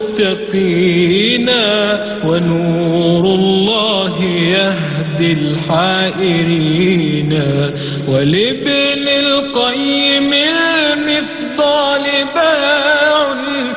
المتقينا ونور الله يهدي الحائرين ولابن القيم المفضال باع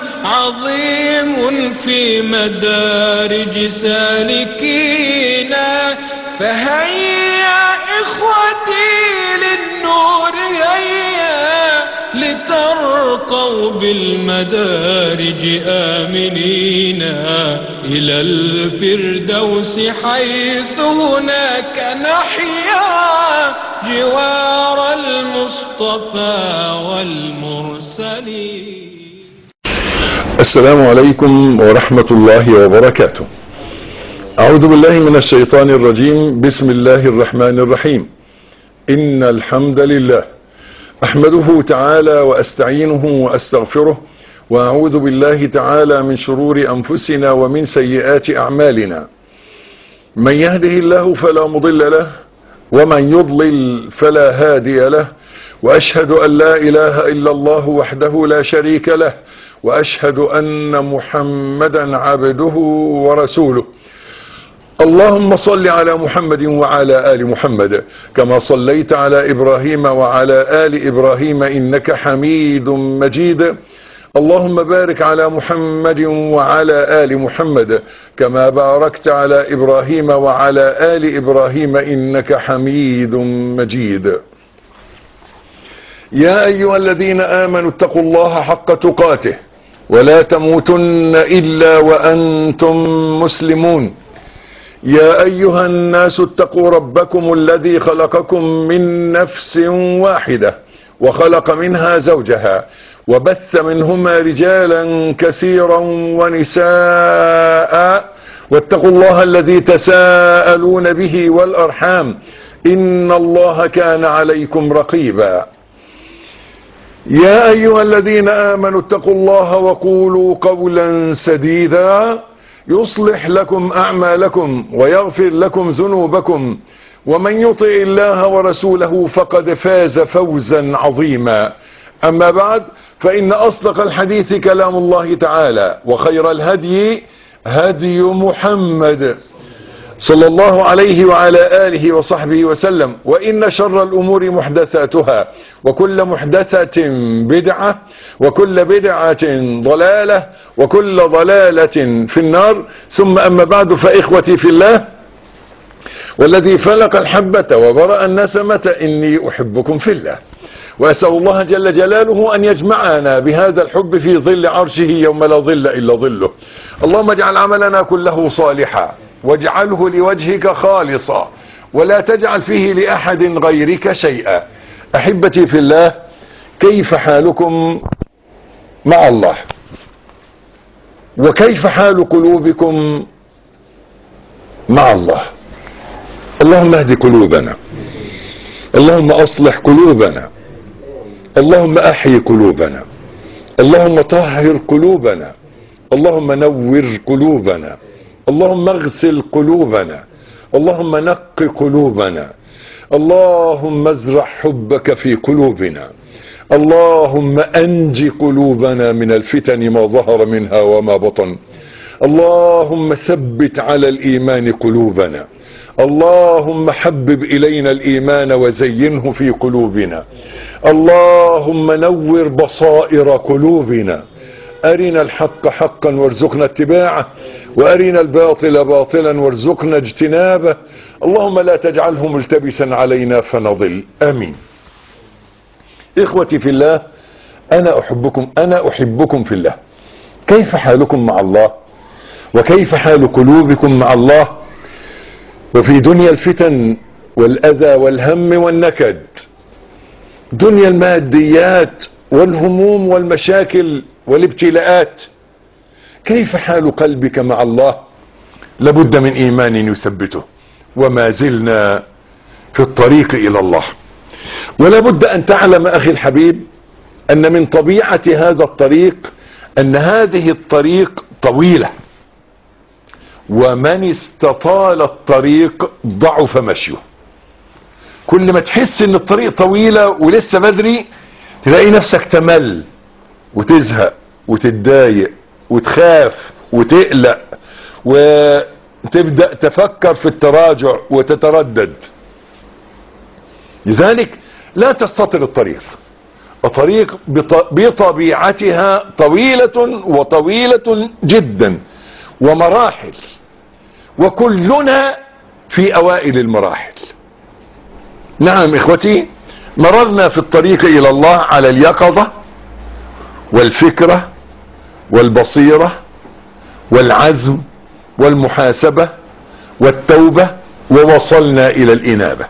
عظيم في مدارج سالكينا فهيا إخوتي للنور هيا لترقوا بالمدارج آمنين إلى الفردوس حيث هناك نحيا جوار المصطفى والمرسلين. السلام عليكم ورحمة الله وبركاته. أعوذ بالله من الشيطان الرجيم. بسم الله الرحمن الرحيم. إن الحمد لله أحمده تعالى وأستعينه وأستغفره وأعوذ بالله تعالى من شرور أنفسنا ومن سيئات أعمالنا. من يهده الله فلا مضل له ومن يضلل فلا هادي له، وأشهد أن لا إله إلا الله وحده لا شريك له، وأشهد أن محمدا عبده ورسوله. اللهم صل على محمد وعلى آل محمد كما صليت على إبراهيم وعلى آل إبراهيم إنك حميد مجيد. اللهم بارك على محمد وعلى آل محمد كما باركت على إبراهيم وعلى آل إبراهيم إنك حميد مجيد. يا أيها الذين آمنوا اتقوا الله حق تقاته ولا تموتن إلا وأنتم مسلمون. يا أيها الناس اتقوا ربكم الذي خلقكم من نفس واحدة وخلق منها زوجها وبث منهما رجالا كثيرا ونساء، واتقوا الله الذي تساءلون به والأرحام إن الله كان عليكم رقيبا. يا أيها الذين آمنوا اتقوا الله وقولوا قولا سديدا يصلح لكم أعمالكم ويغفر لكم ذنوبكم، ومن يطع الله ورسوله فقد فاز فوزا عظيما. أما بعد، فإن أصدق الحديث كلام الله تعالى، وخير الهدي هدي محمد صلى الله عليه وعلى آله وصحبه وسلم، وإن شر الأمور محدثاتها، وكل محدثة بدعة، وكل بدعة ضلالة، وكل ضلالة في النار. ثم أما بعد، فإخوتي في الله والذي فلق الحبة وبرأ النسمة إني أحبكم في الله، وأسأل الله جل جلاله أن يجمعنا بهذا الحب في ظل عرشه يوم لا ظل إلا ظله. اللهم اجعل عملنا كله صالحا واجعله لوجهك خالصا ولا تجعل فيه لأحد غيرك شيئا. أحبتي في الله، كيف حالكم مع الله؟ وكيف حال قلوبكم مع الله؟ اللهم اهد قلوبنا، اللهم اصلح قلوبنا، اللهم احيي قلوبنا، اللهم طهر قلوبنا، اللهم نور قلوبنا، اللهم اغسل قلوبنا، اللهم نق قلوبنا، اللهم ازرع حبك في قلوبنا، اللهم انج قلوبنا من الفتن ما ظهر منها وما بطن، اللهم ثبت على الإيمان قلوبنا، اللهم حبب إلينا الإيمان وزينه في قلوبنا، اللهم نور بصائر قلوبنا، أرنا الحق حقا وارزقنا اتباعه، وأرنا الباطل باطلا وارزقنا اجتنابه، اللهم لا تجعله ملتبسا علينا فنضل، آمين. إخوتي في الله، أنا أحبكم في الله. كيف حالكم مع الله؟ وكيف حال قلوبكم مع الله؟ وفي دنيا الفتن والأذى والهم والنكد، دنيا الماديات والهموم والمشاكل والابتلاءات، كيف حال قلبك مع الله؟ لابد من إيمان يثبته، وما زلنا في الطريق إلى الله. ولابد أن تعلم أخي الحبيب أن من طبيعة هذا الطريق أن هذه الطريق طويلة، ومن استطال الطريق ضعف مشيه. كل ما تحس ان الطريق طويلة ولسه بدري، تلاقي نفسك تمل وتزهق وتتضايق وتخاف وتقلق وتبدأ تفكر في التراجع وتتردد. لذلك لا تستطر الطريق بطبيعتها طويلة وطويلة جدا ومراحل، وكلنا في اوائل المراحل. نعم اخوتي، مررنا في الطريق الى الله على اليقظة والفكرة والبصيرة والعزم والمحاسبة والتوبة، ووصلنا الى الانابة،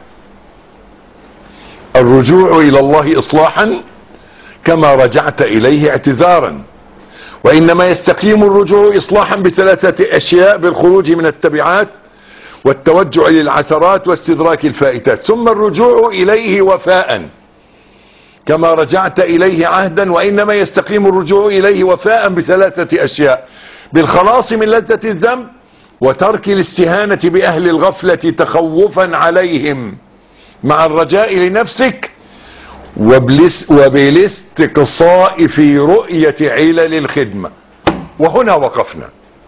الرجوع الى الله اصلاحا كما رجعت اليه اعتذارا. وانما يستقيم الرجوع اصلاحا بثلاثة اشياء: بالخروج من التبعات والتوجع للعثرات واستدراك الفائتات، ثم الرجوع اليه وفاء كما رجعت اليه عهدا. وانما يستقيم الرجوع اليه وفاء بثلاثة اشياء: بالخلاص من لذة الذنب، وترك الاستهانة باهل الغفلة تخوفا عليهم مع الرجاء لنفسك، وبالاستقصاء في رؤية علل الخدمة. وهنا وقفنا،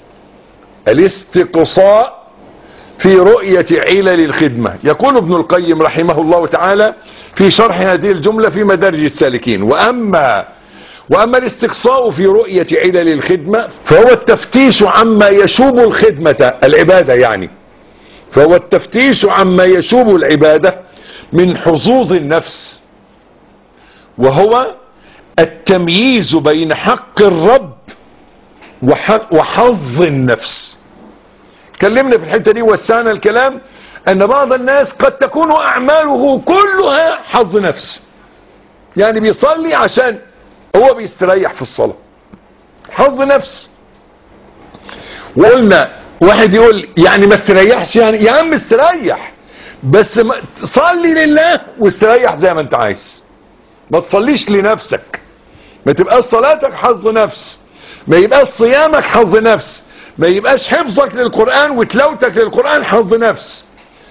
الاستقصاء في رؤية علل الخدمة. يقول ابن القيم رحمه الله تعالى في شرح هذه الجملة في مدارج السالكين: وأما الاستقصاء في رؤية علل الخدمة فهو التفتيش عما يشوب الخدمة، العبادة يعني، فهو التفتيش عما يشوب العبادة من حظوظ النفس، وهو التمييز بين حق الرب وحظ النفس. اتكلمنا في الحتة دي، وسعنا الكلام ان بعض الناس قد تكون اعماله كلها حظ نفس، يعني بيصلي عشان هو بيستريح في الصلاة، حظ نفس. وقلنا واحد يقول يعني ما استريحش، يعني يا عم استريح بس صلي لله واستريح زي ما انت عايز، ما تصليش لنفسك، ما تبقاش صلاتك حظ نفس، ما يبقاش صيامك حظ نفس، ما يبقاش حفظك للقرآن وتلاوتك للقرآن حظ نفس.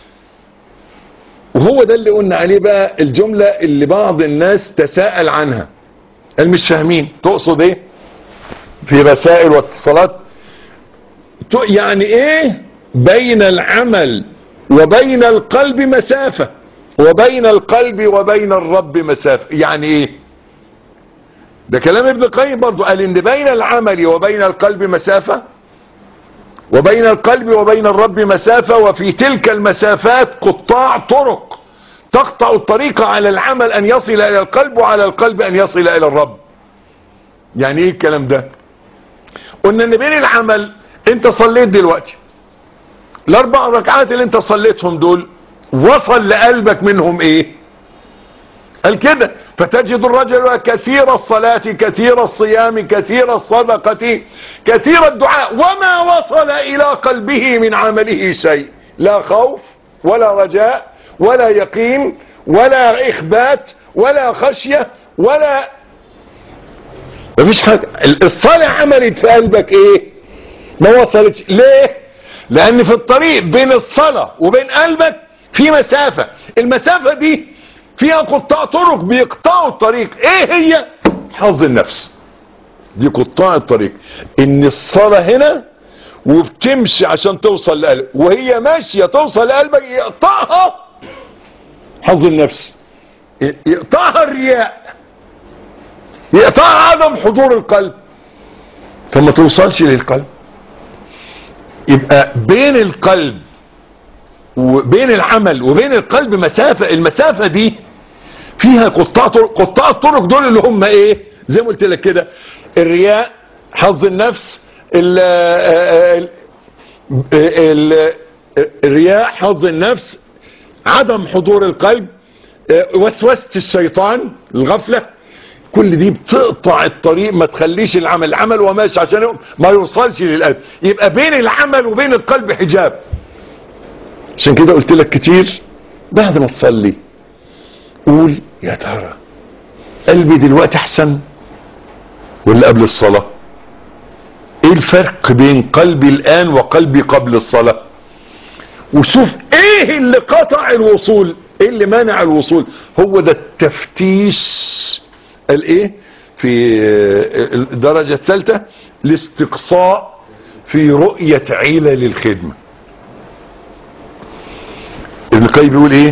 وهو ده اللي قلنا عليه بقى الجملة اللي بعض الناس تساءل عنها، اللي مش فاهمين تقصد ايه في رسائل واتصالات، يعني ايه بين العمل وبين القلب مسافة، وبين القلب وبين الرب مسافة، يعني ايه؟ ده كلام ابن القيم برضه، قال ان بين العمل وبين القلب مسافة، وبين القلب وبين الرب مسافة، وفي تلك المسافات قطاع طرق تقطع الطريق على العمل ان يصل الى القلب، وعلى القلب ان يصل الى الرب. يعني ايه الكلام ده؟ قلنا ان بين العمل، انت صليت دلوقتي الاربع ركعات اللي انت صليتهم دول، وصل لقلبك منهم ايه؟ قال كده: فتجد الرجل كثير الصلاة كثير الصيام كثير الصدقة كثير الدعاء، وما وصل الى قلبه من عمله شيء، لا خوف ولا رجاء ولا يقين ولا اخبات ولا خشية ولا مفيش حاجة. الصلاة عملت في قلبك ايه؟ ما وصلتش. ليه؟ لان في الطريق بين الصلاة وبين قلبك في مسافة، المسافة دي فيها قطاع طرق بيقطعوا الطريق. ايه هي؟ حظ النفس. دي قطاع الطريق، ان الصلاة هنا وبتمشي عشان توصل لقلبك، وهي ماشية توصل لقلبك يقطعها حظ النفس، يقطعها الرياء، يقطعها عدم حضور القلب، فما توصلش للقلب. يبقى بين القلب وبين العمل وبين القلب مسافة، المسافة دي فيها قطاع طرق. قطاع الطرق دول اللي هم ايه؟ زي ما قلت لك كده: الرياء، حظ النفس، الرياء، حظ النفس، عدم حضور القلب، وسوسة الشيطان، الغفلة. كل دي بتقطع الطريق، ما تخليش العمل وماشي عشان ما يوصلش للقلب. يبقى بين العمل وبين القلب حجاب. عشان كده قلت لك كتير بعد ما تصلي قول: يا ترى قلبي دلوقتي احسن ولا قبل الصلاة؟ ايه الفرق بين قلبي الان وقلبي قبل الصلاة؟ وشوف ايه اللي قطع الوصول، ايه اللي مانع الوصول. هو ده التفتيش الايه في الدرجة الثالثة الاستقصاء في رؤية علل الخدمة. ابن القيم بيقول ايه؟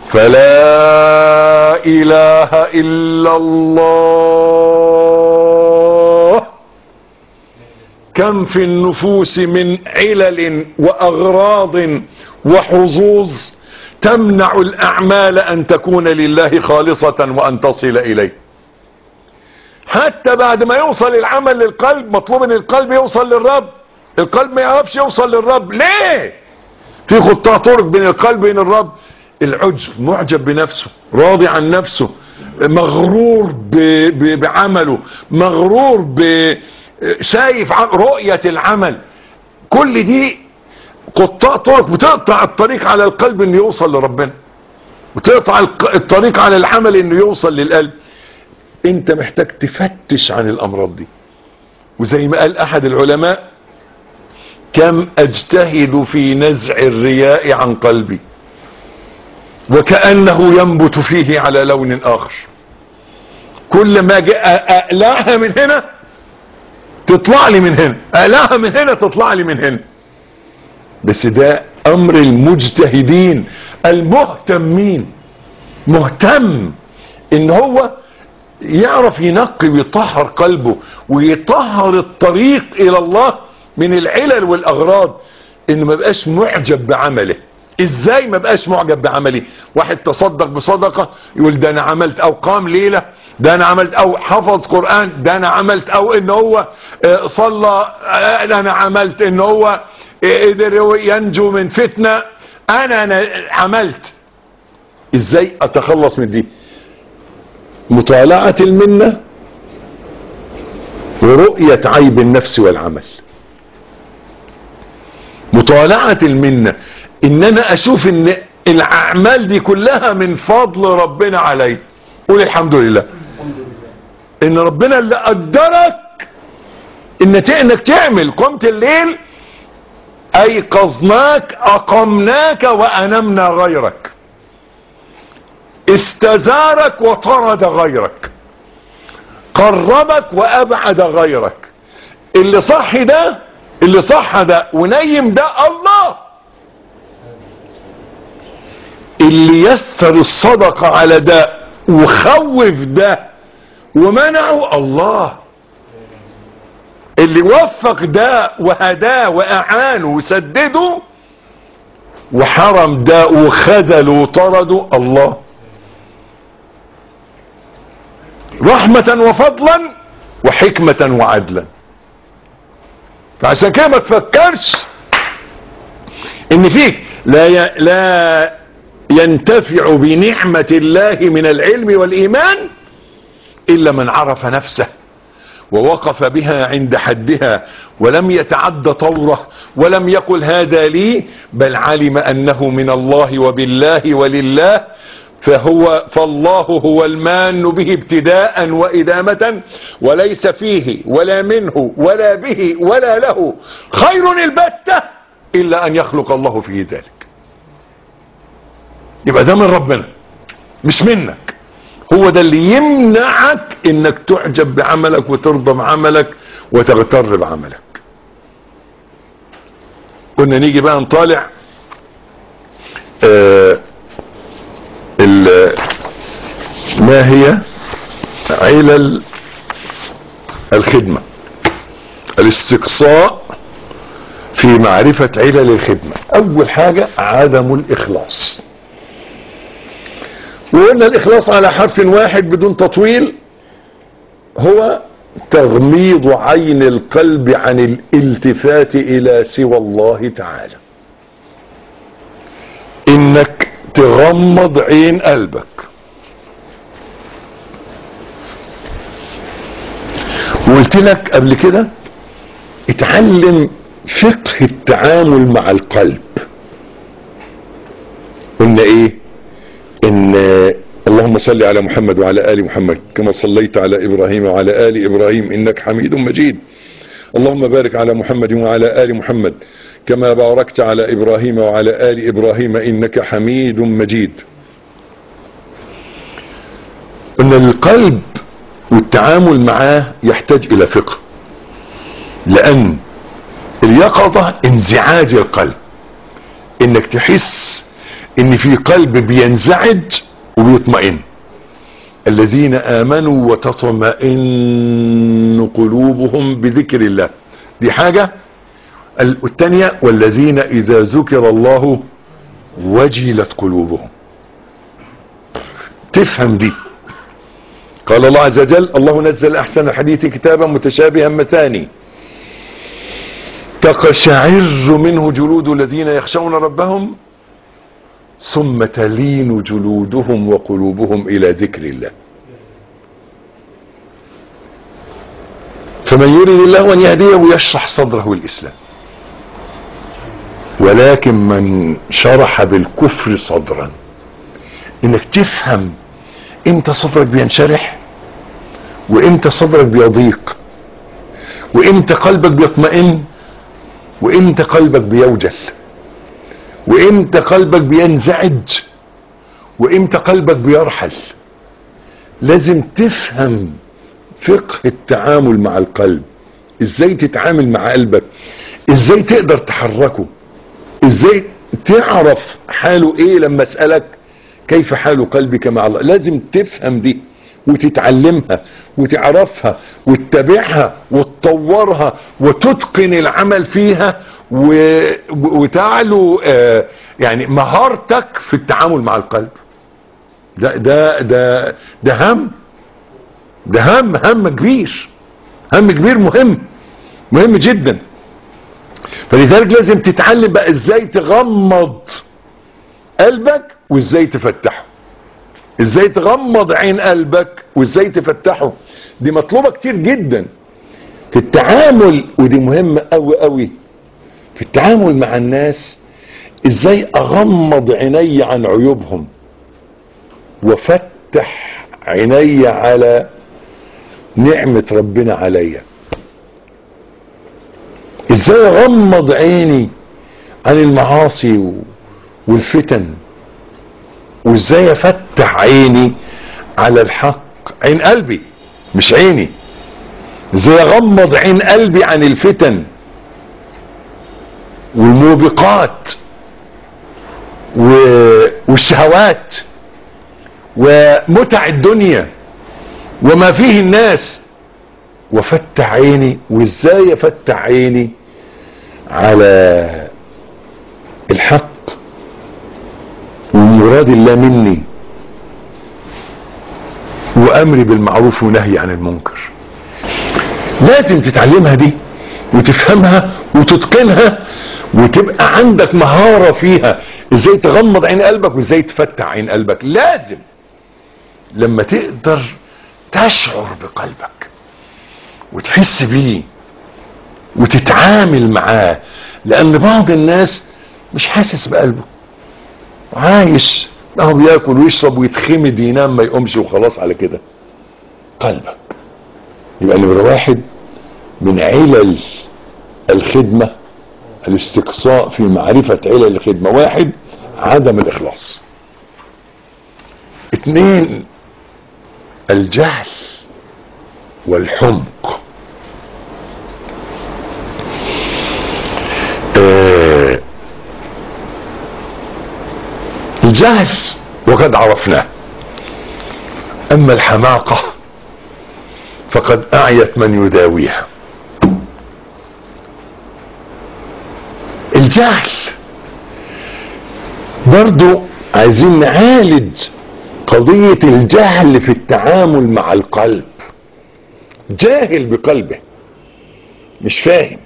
فلا اله الا الله كم في النفوس من علل واغراض وحظوظ تمنع الاعمال ان تكون لله خالصة وان تصل اليه. حتى بعد ما يوصل العمل للقلب مطلوب ان القلب يوصل للرب. القلب ما يعرفش يوصل للرب ليه؟ في قطاع طرق بين القلب وبين الرب. العجب، معجب بنفسه، راضي عن نفسه، مغرور بعمله، مغرور شايف رؤية العمل. كل دي قطاع طرق بتقطع الطريق على القلب انه يوصل لربنا، وتقطع الطريق على العمل انه يوصل للقلب. انت محتاج تفتش عن الامراض دي. وزي ما قال احد العلماء: كم اجتهد في نزع الرياء عن قلبي وكأنه ينبت فيه على لون اخر. كل ما اقلعها من هنا تطلع لي من هنا، اقلعها من هنا تطلع لي من هنا. بس ده امر المجتهدين المهتمين. مهتم ان هو يعرف ينقي ويطهر قلبه ويطهر الطريق الى الله من العلل والاغراض، انه ما بقاش معجب بعمله. ازاي ما بقاش معجب بعملي؟ واحد تصدق بصدقة يقول ده انا عملت، او قام ليلة ده انا عملت، او حفظ قرآن ده انا عملت، او ان هو صلى ده انا عملت، ان هو قدر ينجو من فتنة انا عملت. ازاي اتخلص من دي؟ مطالعة المنة ورؤية عيب النفس والعمل. مطالعة المنة ان انا اشوف ان الاعمال دي كلها من فضل ربنا علي. قول الحمد لله ان ربنا اللي قدرك انك تعمل. قمت الليل ايقظناك اقمناك وانمنا غيرك، استزارك وطرد غيرك، قربك وابعد غيرك. اللي صح ده ونيم ده الله. اللي يسر الصدقة على ده وخوف ده ومنعه الله. اللي وفق ده وهداه واعانه وسدده وحرم ده وخذله وطرده الله. رحمة وفضلا وحكمة وعدلا. فعشان كده ما تفكرش ان فيك لا ينتفع بنعمة الله من العلم والإيمان إلا من عرف نفسه ووقف بها عند حدها ولم يتعد طوره ولم يقل هذا لي، بل علم أنه من الله وبالله ولله، فالله هو المان به ابتداء وإدامة، وليس فيه ولا منه ولا به ولا له خير البتة إلا أن يخلق الله فيه ذلك. يبقى ده من ربنا مش منك. هو ده اللي يمنعك انك تعجب بعملك وترضى بعملك وتغتر بعملك. قلنا نيجي بقى نطالع ما هي علل الخدمة. الاستقصاء في معرفة علل الخدمة. اول حاجة عدم الاخلاص. وقلنا الاخلاص على حرف واحد بدون تطويل هو تغميض عين القلب عن الالتفات الى سوى الله تعالى. انك تغمض عين قلبك. وقلت لك قبل كده اتعلم فقه التعامل مع القلب. قلنا ايه؟ ان اللهم صل على محمد وعلى آل محمد كما صليت على إبراهيم وعلى آل إبراهيم إنك حميد مجيد. اللهم بارك على محمد وعلى آل محمد كما باركت على إبراهيم وعلى آل إبراهيم إنك حميد مجيد. ان القلب والتعامل معاه يحتاج الى فقه، لان اليقظة انزعاج القلب، انك تحس ان في قلب بينزعج وبيطمئن. الذين امنوا وتطمئن قلوبهم بذكر الله، دي حاجة. الثانية والذين اذا ذكر الله وجلت قلوبهم. تفهم دي. قال الله عز وجل: الله نزل احسن الحديث كتابا متشابها مثاني تقشعر منه جلود الذين يخشون ربهم ثم تلين جلودهم وقلوبهم الى ذكر الله. فمن يريد الله ان يهديه يشرح صدره الاسلام، ولكن من شرح بالكفر صدرا، انك تفهم امتى صدرك بينشرح وامتى صدرك بيضيق وامتى قلبك بيطمئن وامتى قلبك بيوجل وامتى قلبك بينزعج وامتى قلبك بيرحل. لازم تفهم فقه التعامل مع القلب، ازاي تتعامل مع قلبك، ازاي تقدر تحركه، ازاي تعرف حاله ايه لما اسألك كيف حال قلبك مع الله. لازم تفهم دي وتتعلمها وتعرفها وتتابعها وتطورها وتتقن العمل فيها وتعلو يعني مهارتك في التعامل مع القلب. ده هم كبير، هم كبير مهم جدا. فلذلك لازم تتعلم بقى ازاي تغمض قلبك وازاي تفتحه، ازاي تغمض عين قلبك وازاي تفتحه. دي مطلوبة كتير جدا في التعامل، ودي مهمة قوي قوي في التعامل مع الناس. ازاي اغمض عيني عن عيوبهم وافتح عيني على نعمة ربنا عليا. ازاي اغمض عيني عن المعاصي والفتن، وازاي افتح عيني على الحق. عين قلبي مش عيني. ازاي اغمض عين قلبي عن الفتن والموبقات والشهوات ومتع الدنيا وما فيه الناس، وافتح عيني. وازاي افتح عيني على الحق ومراد الله مني وامري بالمعروف ونهي عن المنكر. لازم تتعلمها دي وتفهمها وتتقنها وتبقى عندك مهارة فيها. ازاي تغمض عين قلبك وازاي تفتح عين قلبك. لازم لما تقدر تشعر بقلبك وتحس بيه وتتعامل معاه، لان بعض الناس مش حاسس بقلبه، عايش اهو بياكل ويشرب ويتخمد ينام ما يقومش وخلاص على كده. قلبك يبقى نمرة واحد من علل الخدمة الاستقصاء في معرفة علل الخدمة. واحد عدم الاخلاص. اتنين الجهل والحمق. الجهل وقد عرفناه، اما الحماقة فقد اعيت من يداويها. الجهل برضو عايزين نعالج قضية الجهل في التعامل مع القلب. جاهل بقلبه مش فاهم.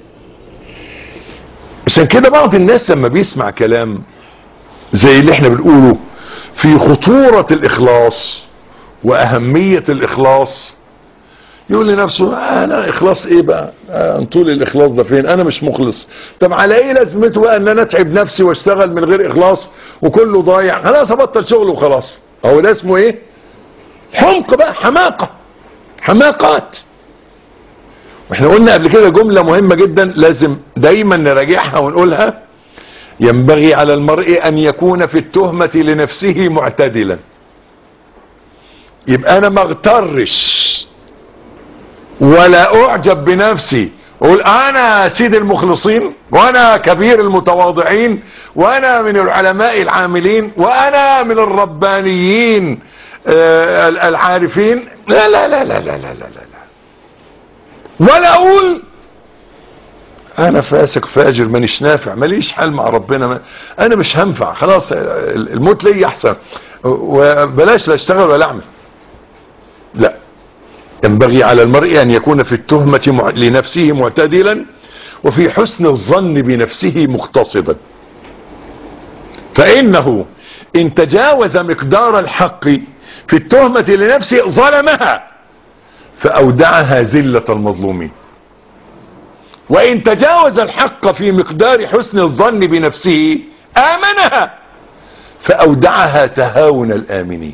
عشان كده بعض الناس لما بيسمع كلام زي اللي احنا بنقوله في خطورة الاخلاص واهمية الاخلاص، يقول لنفسه انا اخلاص ايه بقى؟ طول الاخلاص ده فين؟ انا مش مخلص. طب على ايه لازمته بقى ان انا اتعب نفسي واشتغل من غير اخلاص وكله ضايع؟ خلاص ابطل شغل وخلاص. هو ده اسمه ايه؟ حمق بقى، حماقة، حماقات. واحنا قلنا قبل كده جملة مهمة جدا لازم دايما نراجعها ونقولها: ينبغي على المرء ان يكون في التهمة لنفسه معتدلا. يبقى انا ما اغترش ولا اعجب بنفسي اقول انا سيد المخلصين وانا كبير المتواضعين وانا من العلماء العاملين وانا من الربانيين العارفين. لا لا لا لا لا لا لا لا. ولا اقول انا فاسق فاجر مانيش نافع ماليش حال مع ربنا، انا مش هنفع خلاص الموت لي احسن وبلاش لا اشتغل ولا اعمل. لا، ينبغي على المرء ان يكون في التهمة لنفسه معتدلا وفي حسن الظن بنفسه مقتصدا، فانه ان تجاوز مقدار الحق في التهمة لنفسه ظلمها فاودعها ذلة المظلومين، وان تجاوز الحق في مقدار حسن الظن بنفسه امنها فاودعها تهاون الامنين.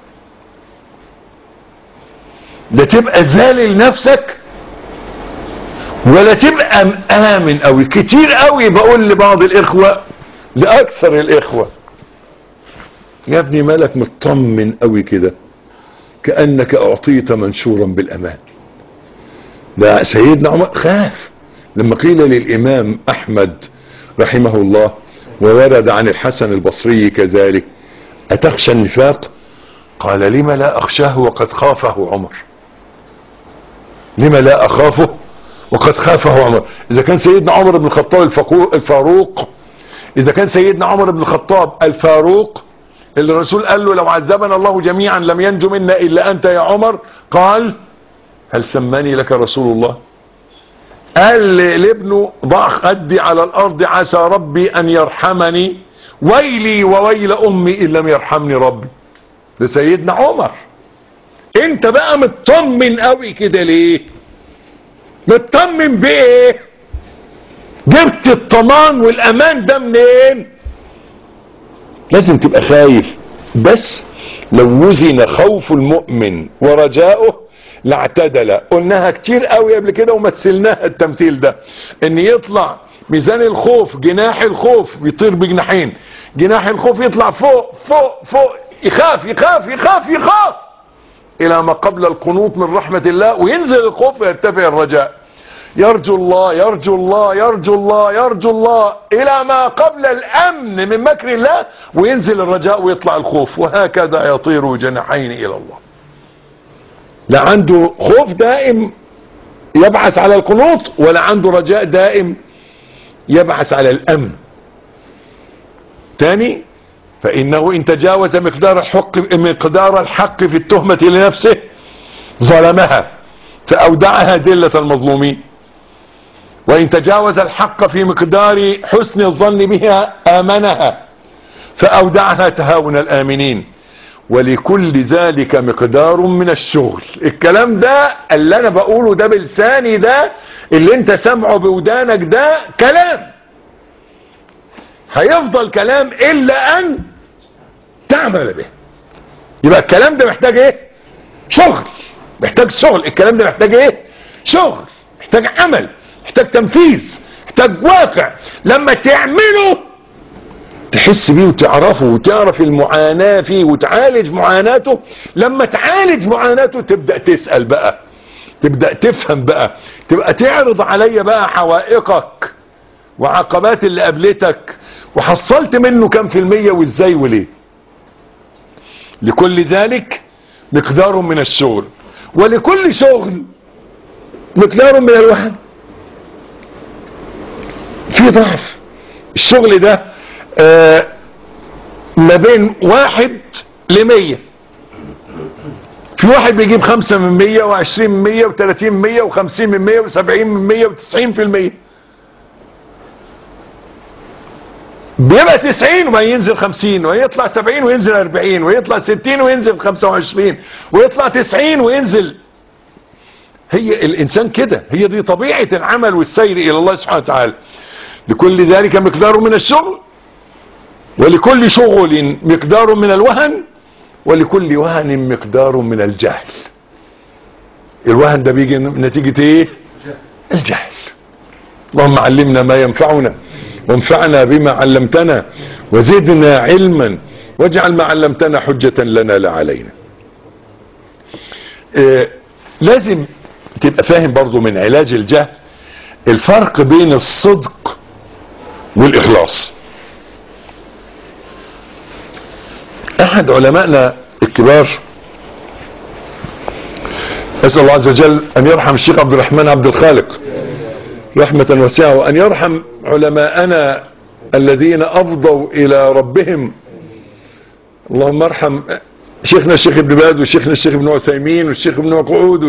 لا تبقى ذالل نفسك ولا تبقى امن قوي. كتير قوي بقول لبعض الاخوة، لاكثر الاخوة، يا ابني مالك مطمن قوي كده كأنك اعطيت منشورا بالامان. ده سيدنا عمر خاف لما قيل للامام احمد رحمه الله وورد عن الحسن البصري كذلك اتخشى النفاق؟ قال لم لا اخشاه وقد خافه عمر. لما لا اخافه وقد خافه عمر. اذا كان سيدنا عمر بن الخطاب الفاروق، اذا كان سيدنا عمر بن الخطاب الفاروق اللي الرسول قال له لو عذبنا الله جميعا لم ينجو منا الا انت يا عمر، قال هل سماني لك رسول الله؟ قال لابنه ضع خدي على الارض عسى ربي ان يرحمني ويلي وويل امي ان لم يرحمني ربي. ده سيدنا عمر. انت بقى مطمن قوي كده ليه؟ مطمن بايه؟ جبت الطمان والامان ده منين؟ لازم تبقى خايف. بس لو وزن خوف المؤمن ورجاؤه لاعتدل. قلناها كتير قوي قبل كده ومثلناها التمثيل ده، ان يطلع ميزان الخوف، جناح الخوف بيطير بجناحين، جناح الخوف يطلع فوق فوق فوق، يخاف يخاف يخاف يخاف الى ما قبل القنوط من رحمة الله، وينزل الخوف ويرتفع الرجاء. يرجو الله يرجو الله يرجو الله يرجو الله الى ما قبل الامن من مكر الله، وينزل الرجاء ويطلع الخوف، وهكذا يطير جناحين الى الله. لا عنده خوف دائم يبعث على القنوط، ولا عنده رجاء دائم يبعث على الامن. تاني، فانه ان تجاوز مقدار الحق في التهمة لنفسه ظلمها فاودعها ذلة المظلومين، وان تجاوز الحق في مقدار حسن الظن بها امنها فاودعها تهاون الامنين، ولكل ذلك مقدار من الشغل. الكلام ده اللي انا بقوله ده بلساني، ده اللي انت سمعه بودانك ده كلام هيفضل كلام الا ان تعمل به. يبقى الكلام ده محتاج ايه؟ شغل. محتاج شغل. الكلام ده محتاج ايه؟ شغل، محتاج عمل، محتاج تنفيذ، محتاج واقع. لما تعمله تحس بيه وتعرفه وتعرف المعاناة فيه وتعالج معاناته. لما تعالج معاناته تبدأ تسأل بقى، تبدأ تفهم بقى، تبقى تعرض علي بقى حوائقك وعقبات اللي قابلتك وحصلت منه كم في المية وازاي وليه. لكل ذلك مقدار من الشغل، ولكل شغل مقدار من الوهن. في ضعف. الشغل ده ما بين 1 ل100. في واحد بيجيب 5 من 100 و20 من 100 و30 من 100 و50 من 100 و70 من 100 و90%. بيبقى 90 وما ينزل 50 ويطلع 70 وينزل 40 ويطلع 60 وينزل 25 ويطلع 90 وينزل. هي الانسان كده، هي دي طبيعة العمل والسير الى الله سبحانه وتعالى. لكل ذلك مقدار من الشغل، ولكل شغل مقدار من الوهن، ولكل وهن مقدار من الجهل. الوهن ده بيجي نتيجة ايه؟ الجهل. اللهم علمنا ما ينفعنا وانفعنا بما علمتنا وزدنا علما واجعل ما علمتنا حجة لنا لا علينا. لازم تبقى فاهم برضو من علاج الجهل الفرق بين الصدق والاخلاص. احد علمائنا الكبار اسأل الله عز وجل ان يرحم الشيخ عبد الرحمن عبد الخالق رحمة واسعة، وان يرحم علماءنا الذين افضوا الى ربهم. اللهم ارحم شيخنا الشيخ ابن باز وشيخنا الشيخ ابن عثيمين والشيخ ابن مسعود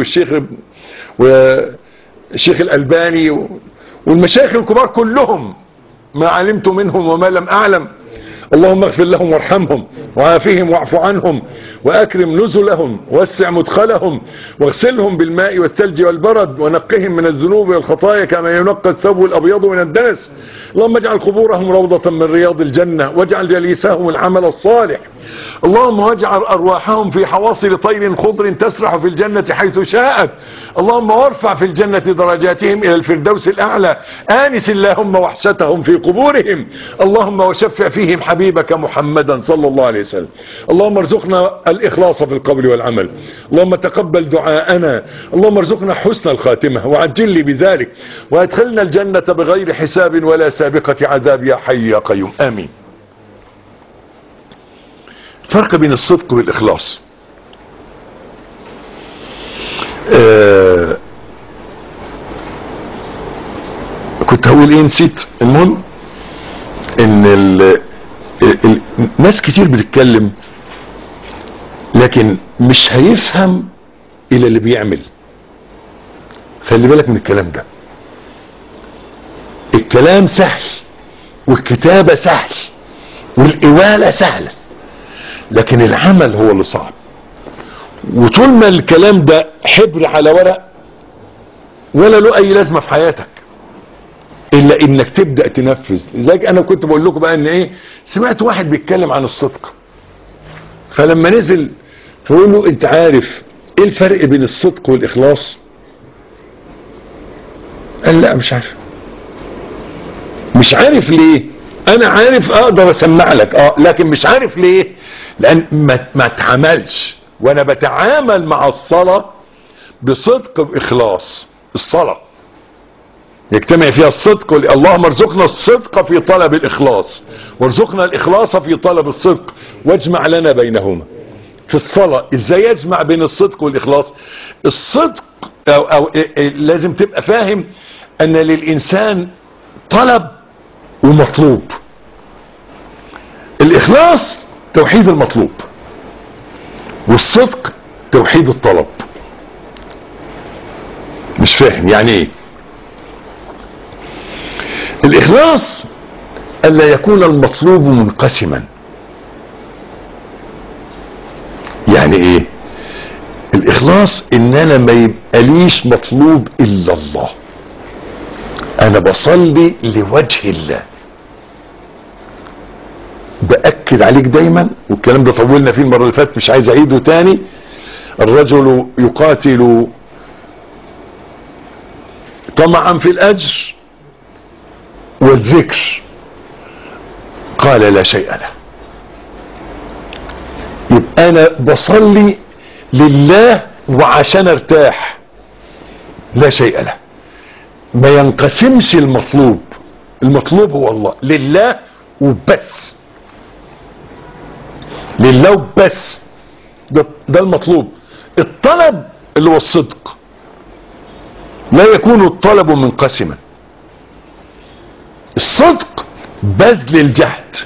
والشيخ الألباني والمشايخ الكبار كلهم ما علمت منهم وما لم أعلم. اللهم اغفر لهم وارحمهم وعافهم واعف عنهم واكرم نزلهم ووسع مدخلهم واغسلهم بالماء والثلج والبرد ونقهم من الذنوب والخطايا كما ينقى الثوب الابيض من الدنس. اللهم اجعل قبورهم روضة من رياض الجنة واجعل جليسهم العمل الصالح. اللهم واجعل ارواحهم في حواصل طير خضر تسرح في الجنة حيث شاءت. اللهم وارفع في الجنة درجاتهم الى الفردوس الاعلى آنس اللهم وحشتهم في قبورهم. اللهم وشفع فيهم حبيبك محمدا صلى الله عليه وسلم. اللهم ارزقنا الاخلاص في القول والعمل. اللهم تقبل دعاءنا. اللهم ارزقنا حسن الخاتمة وعجل لي بذلك وادخلنا الجنة بغير حساب ولا سابقة عذاب يا حي يا قيوم امين. الفرق بين الصدق والاخلاص كنت هقول ايه نسيت. المهم ان ناس كتير بتتكلم لكن مش هيفهم الى اللي بيعمل. خلي بالك من الكلام ده. الكلام سهل والكتابة سهل والإوالة سهلة لكن العمل هو اللي صعب. وطول ما الكلام ده حبر على ورق ولا له اي لازمة في حياتك الا انك تبدأ تنفذ. لذلك انا كنت بقول لكم بقى ان ايه، سمعت واحد بيتكلم عن الصدق فلما نزل فقول له انت عارف ايه الفرق بين الصدق والاخلاص؟ قال لا مش عارف. مش عارف ليه؟ انا عارف اقدر اسمع لك لكن مش عارف ليه، لان ما اتعاملش. وانا بتعامل مع الصلاة بصدق باخلاص. الصلاة يجتمع فيها الصدق اللهم ارزقنا الصدق في طلب الاخلاص وارزقنا الاخلاص في طلب الصدق واجمع لنا بينهما. في الصلاة ازاي يجمع بين الصدق والاخلاص؟ الصدق أو لازم تبقى فاهم ان للانسان طلب ومطلوب. الاخلاص توحيد المطلوب والصدق توحيد الطلب. مش فاهم يعني ايه الاخلاص؟ الا يكون المطلوب منقسما. يعني ايه الاخلاص؟ ان انا ما يبقاليش مطلوب الا الله. انا بصلي لوجه الله. باكد عليك دايما والكلام ده طولنا فيه المرة اللي فاتت مش عايز اعيده تاني. الرجل يقاتل طمعا في الاجر والذكر قال لا شيء له. يبقى انا بصلي لله وعشان ارتاح لا شيء له. ما ينقسمش المطلوب. المطلوب هو الله لله وبس. لله وبس ده المطلوب. الطلب اللي هو الصدق لا يكون الطلب منقسما. الصدق بذل الجهد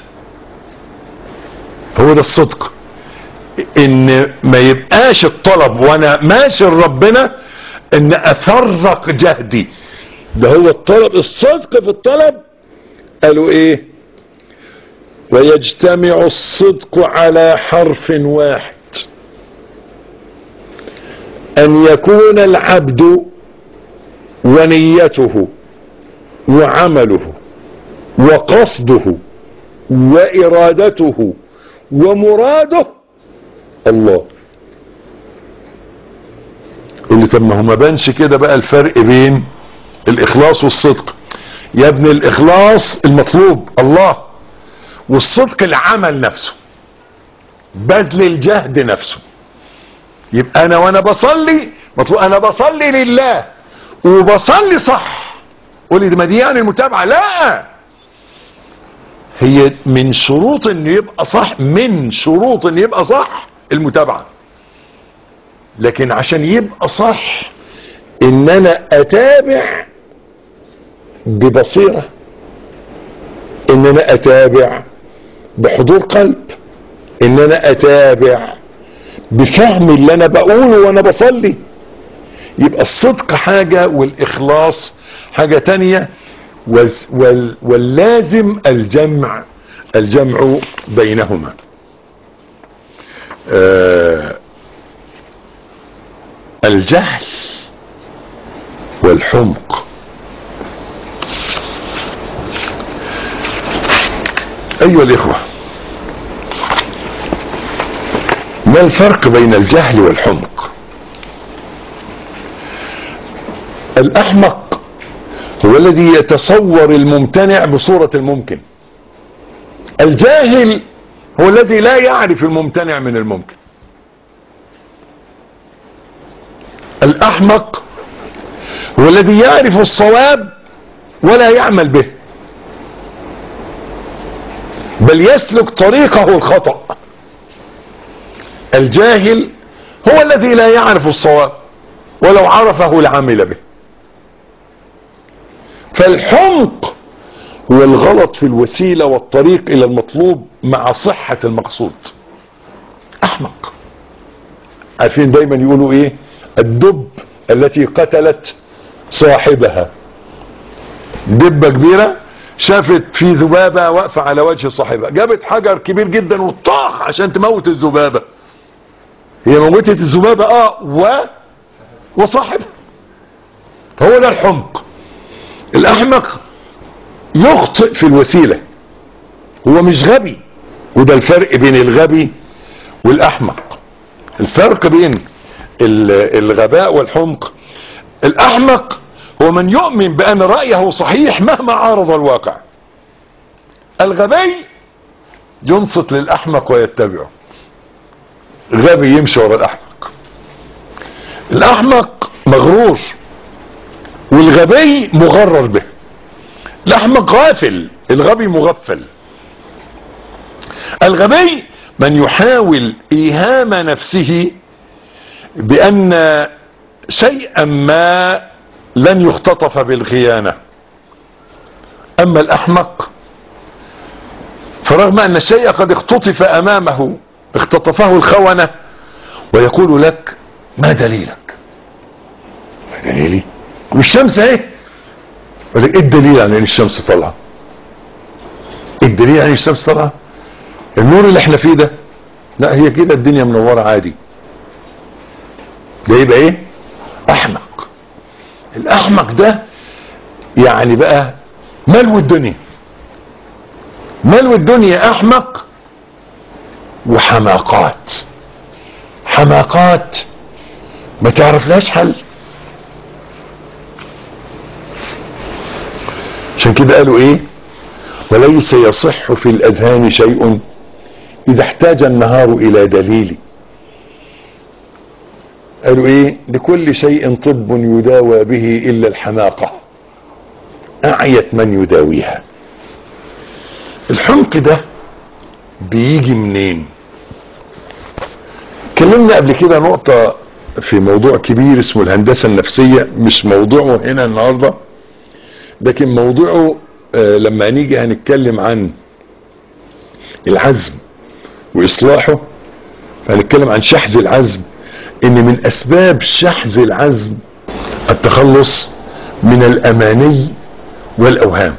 هو ده الصدق. ان ما يبقاش الطلب وانا ماشي لربنا ان افرق جهدي. ده هو الطلب. الصدق في الطلب قالوا ايه؟ ويجتمع الصدق على حرف واحد ان يكون العبد ونيته وعمله وقصده وارادته ومراده الله. اللي طب ما هو ما بانش كده بقى الفرق بين الاخلاص والصدق؟ يا ابن الاخلاص المطلوب الله والصدق العمل نفسه بذل الجهد نفسه. يبقى انا وانا بصلي مطلوب انا بصلي لله وبصلي صح. قولي ما دي يعني المتابعة؟ لا، هي من شروط ان يبقى صح، من شروط ان يبقى صح المتابعة. لكن عشان يبقى صح ان انا اتابع ببصيرة، ان انا اتابع بحضور قلب، ان انا اتابع بفهم اللي انا بقوله وانا بصلي. يبقى الصدق حاجة والاخلاص حاجة تانية، واللازم الجمع بينهما. الجهل والحمق. ايها الاخوة، ما الفرق بين الجهل والحمق؟ الاحمق هو الذي يتصور الممتنع بصورة الممكن. الجاهل هو الذي لا يعرف الممتنع من الممكن. الاحمق هو الذي يعرف الصواب ولا يعمل به، بل يسلك طريقه الخطأ. الجاهل هو الذي لا يعرف الصواب ولو عرفه لعمل به. فالحمق هو الغلط في الوسيلة والطريق الى المطلوب مع صحة المقصود. احمق. عارفين دايما يقولوا ايه؟ الدب التي قتلت صاحبها. دبة كبيرة شافت في ذبابة واقفة على وجه صاحبها، جابت حجر كبير جدا وطاخ عشان تموت الذبابة. هي موتت الذبابة وصاحبها. هو ده الحمق. الاحمق يخطئ في الوسيلة، هو مش غبي. وده الفرق بين الغبي والاحمق. الفرق بين الغباء والحمق: الاحمق هو من يؤمن بان رأيه صحيح مهما عارض الواقع. الغبي ينصت للاحمق ويتبعه. غبي يمشي ورا الاحمق. الاحمق مغرور والغبي مغرر به. الاحمق غافل، الغبي مغفل. الغبي من يحاول ايهام نفسه بان شيئا ما لن يختطف بالخيانة. اما الاحمق فرغم ان الشيء قد اختطف امامه اختطفه الخونة ويقول لك: ما دليلك؟ ما دليلي؟ والشمس اهي. يقول لك: ايه الدليل عن ان الشمس طالعه؟ ايه الدليل عن ان الشمس طالعه؟ النور اللي احنا فيه ده. لا، هي كده الدنيا منوره عادي. ده يبقى ايه؟ احمق. الاحمق ده يعني بقى ملو الدنيا. ملو الدنيا احمق وحماقات. حماقات ما تعرف لهاش حل. عشان كده قالوا ايه؟ وليس يصح في الاذهان شيء اذا احتاج النهار الى دليل. قالوا ايه؟ لكل شيء طب يداوى به الا الحماقة، اعيت من يداويها. الحمق ده بيجي منين؟ اتكلمنا قبل كده نقطة في موضوع كبير اسمه الهندسة النفسية، مش موضوعه هنا النهاردة، لكن موضوعه لما نيجي هنتكلم عن العزم واصلاحه. فهنتكلم عن شحذ العزم، ان من اسباب شحذ العزم التخلص من الاماني والاوهام.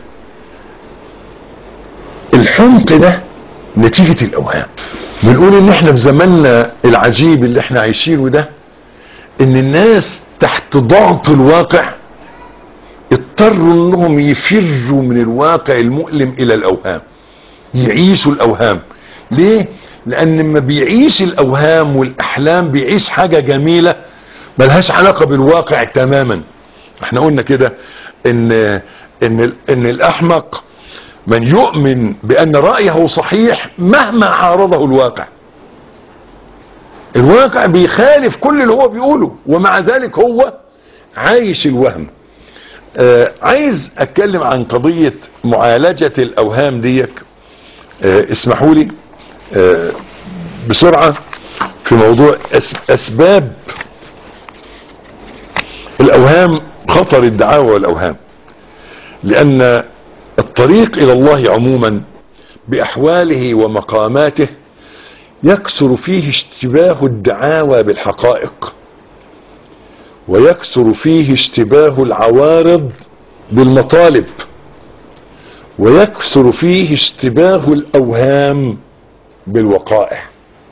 الحمق ده نتيجة الاوهام. بنقول ان احنا في زماننا العجيب اللي احنا عايشينه ده، ان الناس تحت ضغط الواقع اضطروا انهم يفروا من الواقع المؤلم الى الاوهام، يعيشوا الاوهام. ليه؟ لان لما بيعيش الاوهام والاحلام بيعيش حاجة جميلة ملهاش علاقة بالواقع تماما. احنا قلنا كده ان الاحمق من يؤمن بان رأيه صحيح مهما عارضه الواقع. الواقع بيخالف كل اللي هو بيقوله، ومع ذلك هو عايش الوهم. عايز اتكلم عن قضية معالجة الاوهام ديك. اسمحوا لي بسرعة في موضوع اسباب الاوهام، خطر الدعاوى والاوهام. لان الطريق الى الله عموما باحواله ومقاماته يكثر فيه اشتباه الدعاوى بالحقائق، ويكثر فيه اشتباه العوارض بالمطالب، ويكثر فيه اشتباه الاوهام بالوقائع.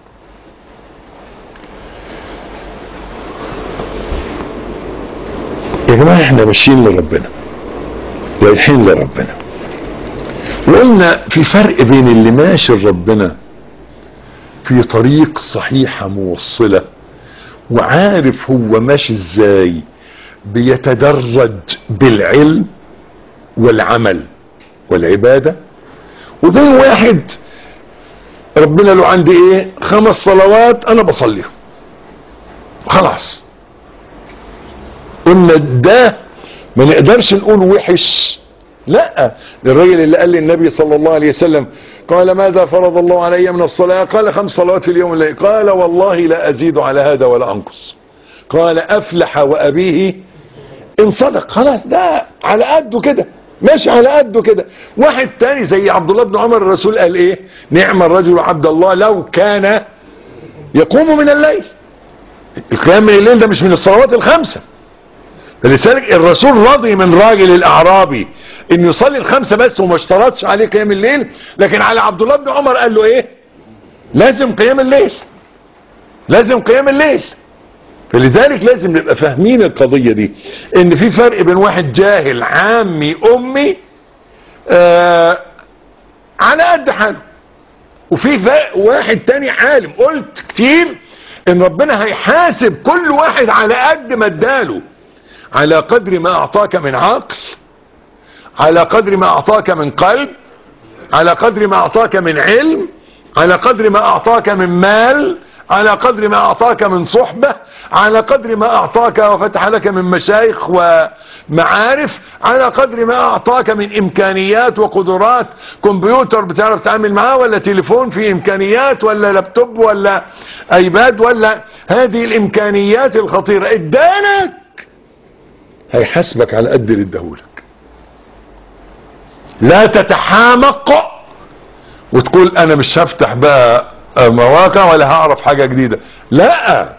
يا جماعة احنا ماشيين لربنا، رايحين لربنا، وقلنا في فرق بين اللي ماشي لربنا في طريق صحيحة موصلة وعارف هو ماشي ازاي، بيتدرج بالعلم والعمل والعبادة، وبين واحد ربنا له عندي ايه 5 صلوات انا بصليهم خلاص. قلنا ده ما نقدرش نقول وحش، لا. الراجل اللي قال للنبي صلى الله عليه وسلم قال ماذا فرض الله علي من الصلاة؟ قال 5 صلوات في اليوم والليل. قال والله لا ازيد على هذا ولا انقص. قال افلح وابيه ان صدق. خلاص ده على قده كده، ماشي على قده كده. واحد تاني زي عبد الله بن عمر، الرسول قال ايه؟ نعم الرجل عبد الله لو كان يقوم من الليل. القيام من الليل ده مش من الصلوات ال5، فلذلك الرسول رضي من راجل الاعرابي انه يصلي ال5 بس وما اشترطش عليه قيام الليل، لكن على عبد الله بن عمر قال له ايه؟ لازم قيام الليل، لازم قيام الليل. فلذلك لازم نبقى فاهمين القضية دي، ان في فرق بين واحد جاهل عامي امي على قد حاله، وفي واحد تاني عالم. قلت كتير ان ربنا هيحاسب كل واحد على قد ما اداله، على قدر ما اعطاك من عقل، على قدر ما اعطاك من قلب، على قدر ما اعطاك من علم، على قدر ما اعطاك من مال، على قدر ما اعطاك من صحبة، على قدر ما اعطاك وفتح لك من مشايخ ومعارف، على قدر ما اعطاك من امكانيات وقدرات. كمبيوتر بتعرف تتعامل معاه، ولا تليفون فيه امكانيات، ولا لابتوب، ولا ايباد، ولا هذه الامكانيات الخطيرة ادانك، هيحاسبك على قد اللي اداهولك. لا تتحامق وتقول انا مش هفتح بقى مواقع ولا هعرف حاجة جديدة، لا.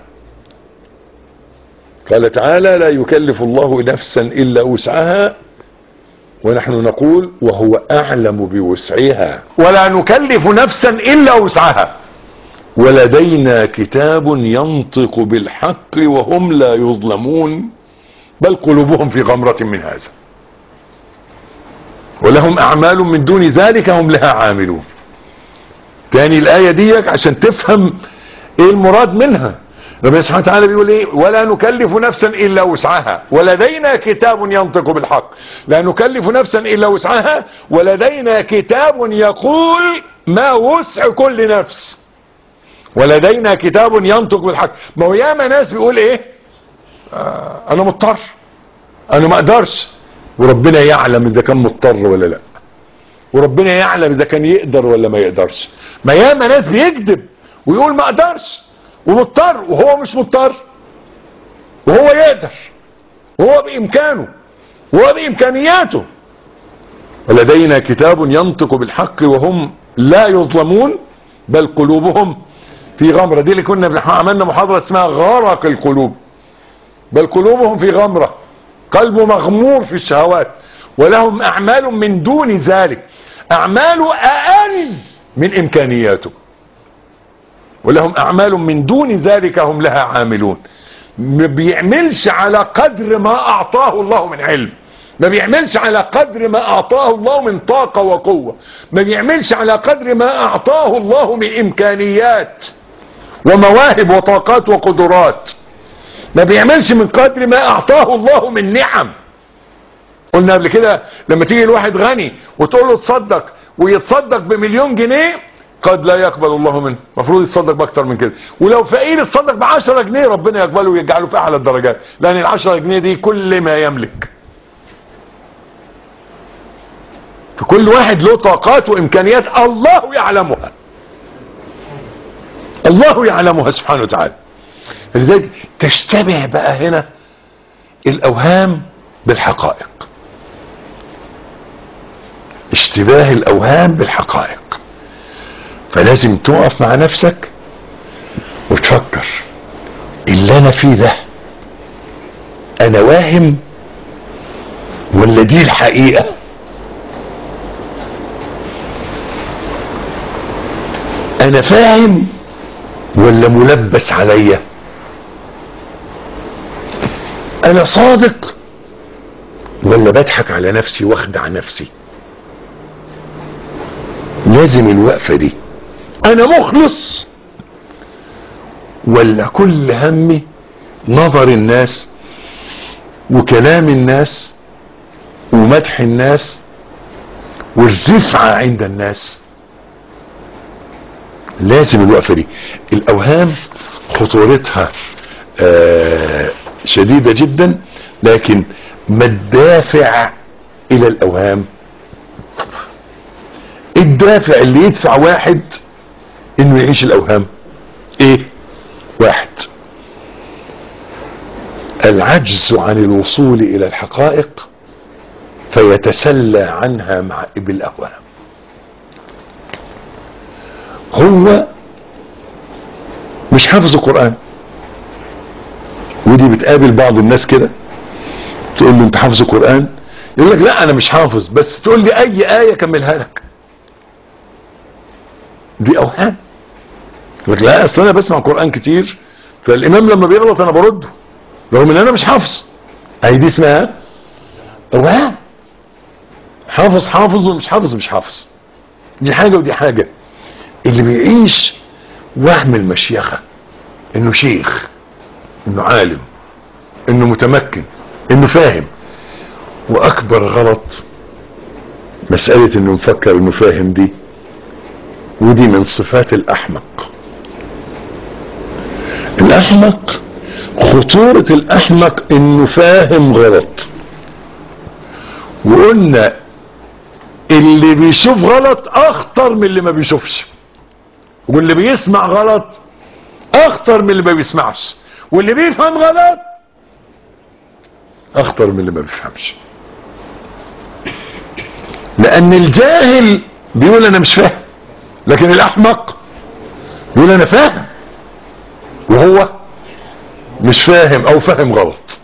قال تعالى لا يكلف الله نفسا الا وسعها، ونحن نقول وهو اعلم بوسعها. ولا نكلف نفسا الا وسعها، ولدينا كتاب ينطق بالحق وهم لا يظلمون، بل قلوبهم في غمرة من هذا، ولهم اعمال من دون ذلك هم لها عاملون. تاني الآية ديك عشان تفهم ايه المراد منها. ربنا سبحانه وتعالى بيقول ايه؟ ولا نكلف نفسا الا وسعها ولدينا كتاب ينطق بالحق. لا نكلف نفسا الا وسعها ولدينا كتاب يقول ما وسع كل نفس. ولدينا كتاب ينطق بالحق. ما هو ياما ناس بيقول ايه؟ انا مضطر، انا ما اقدرش، وربنا يعلم اذا كان مضطر ولا لا، وربنا يعلم اذا كان يقدر ولا ما يقدرش. ما ياما ناس بيكذب ويقول ما اقدرش ومضطر، وهو مش مضطر، وهو يقدر، وهو بامكانه، وهو بامكانياته. ولدينا كتاب ينطق بالحق وهم لا يظلمون، بل قلوبهم في غمرة. دي اللي كنا عملنا محاضرة اسمها غرق القلوب. بل قلوبهم في غمرة، قلبه مغمور في الشهوات، ولهم اعمال من دون ذلك، اعماله اقل من امكانياته، ولهم اعمال من دون ذلك هم لها عاملون. ما بيعملش على قدر ما اعطاه الله من علم، ما بيعملش على قدر ما اعطاه الله من طاقة وقوة، ما بيعملش على قدر ما اعطاه الله من امكانيات ومواهب وطاقات وقدرات، ما بيعملش من قدر ما اعطاه الله من نعم. قلنا قبل كده لما تيجي الواحد غني وتقول له تصدق ويتصدق ب1,000,000 جنيه، قد لا يقبل الله منه، المفروض يتصدق باكتر من كده. ولو فقير يتصدق ب10 جنيه ربنا يقبله ويجعله في اعلى الدرجات، لان ال10 جنيه دي كل ما يملك. فكل واحد له طاقات وامكانيات الله يعلمها، الله يعلمها سبحانه وتعالى. لذلك تشتبه بقى هنا الاوهام بالحقائق، اشتباه الاوهام بالحقائق. فلازم تقف مع نفسك وتفكر، اللي انا فيه ده انا واهم ولا دي الحقيقة؟ انا فاهم ولا ملبس عليا؟ انا صادق ولا بضحك على نفسي واخدع نفسي؟ لازم الوقفة دي. انا مخلص ولا كل همي نظر الناس وكلام الناس ومدح الناس والرفعة عند الناس؟ لازم الوقفة دي. الاوهام خطورتها شديدة جدا، لكن ما الدافع الى الاوهام؟ الدافع اللي يدفع واحد انه يعيش الاوهام ايه؟ واحد، العجز عن الوصول الى الحقائق فيتسلى عنها مع بالاوهام. هو مش حافظ القرآن، ودي بتقابل بعض الناس كده، تقول له انت حافظ القرآن؟ يقول لك لا انا مش حافظ، بس تقول لي اي آية كملها لك. دي اوهام. يقول لك لا اصل انا بسمع قرآن كتير، فالامام لما بيغلط انا برده رغم ان انا مش حافظ. اهي دي اسمها اوهام. حافظ حافظ ومش حافظ مش حافظ، دي حاجة ودي حاجة. اللي بيعيش وهم المشيخة، انه شيخ، انه عالم، انه متمكن، انه فاهم. واكبر غلط مسألة انه مفكر انه فاهم دي، ودي من صفات الاحمق. الاحمق خطورة الاحمق انه فاهم غلط. وقلنا اللي بيشوف غلط اخطر من اللي ما بيشوفش، واللي بيسمع غلط اخطر من اللي ما بيسمعش، واللي بيفهم غلط اخطر من اللي ما بيفهمش. لان الجاهل بيقول انا مش فاهم، لكن الاحمق بيقول انا فاهم وهو مش فاهم او فاهم غلط.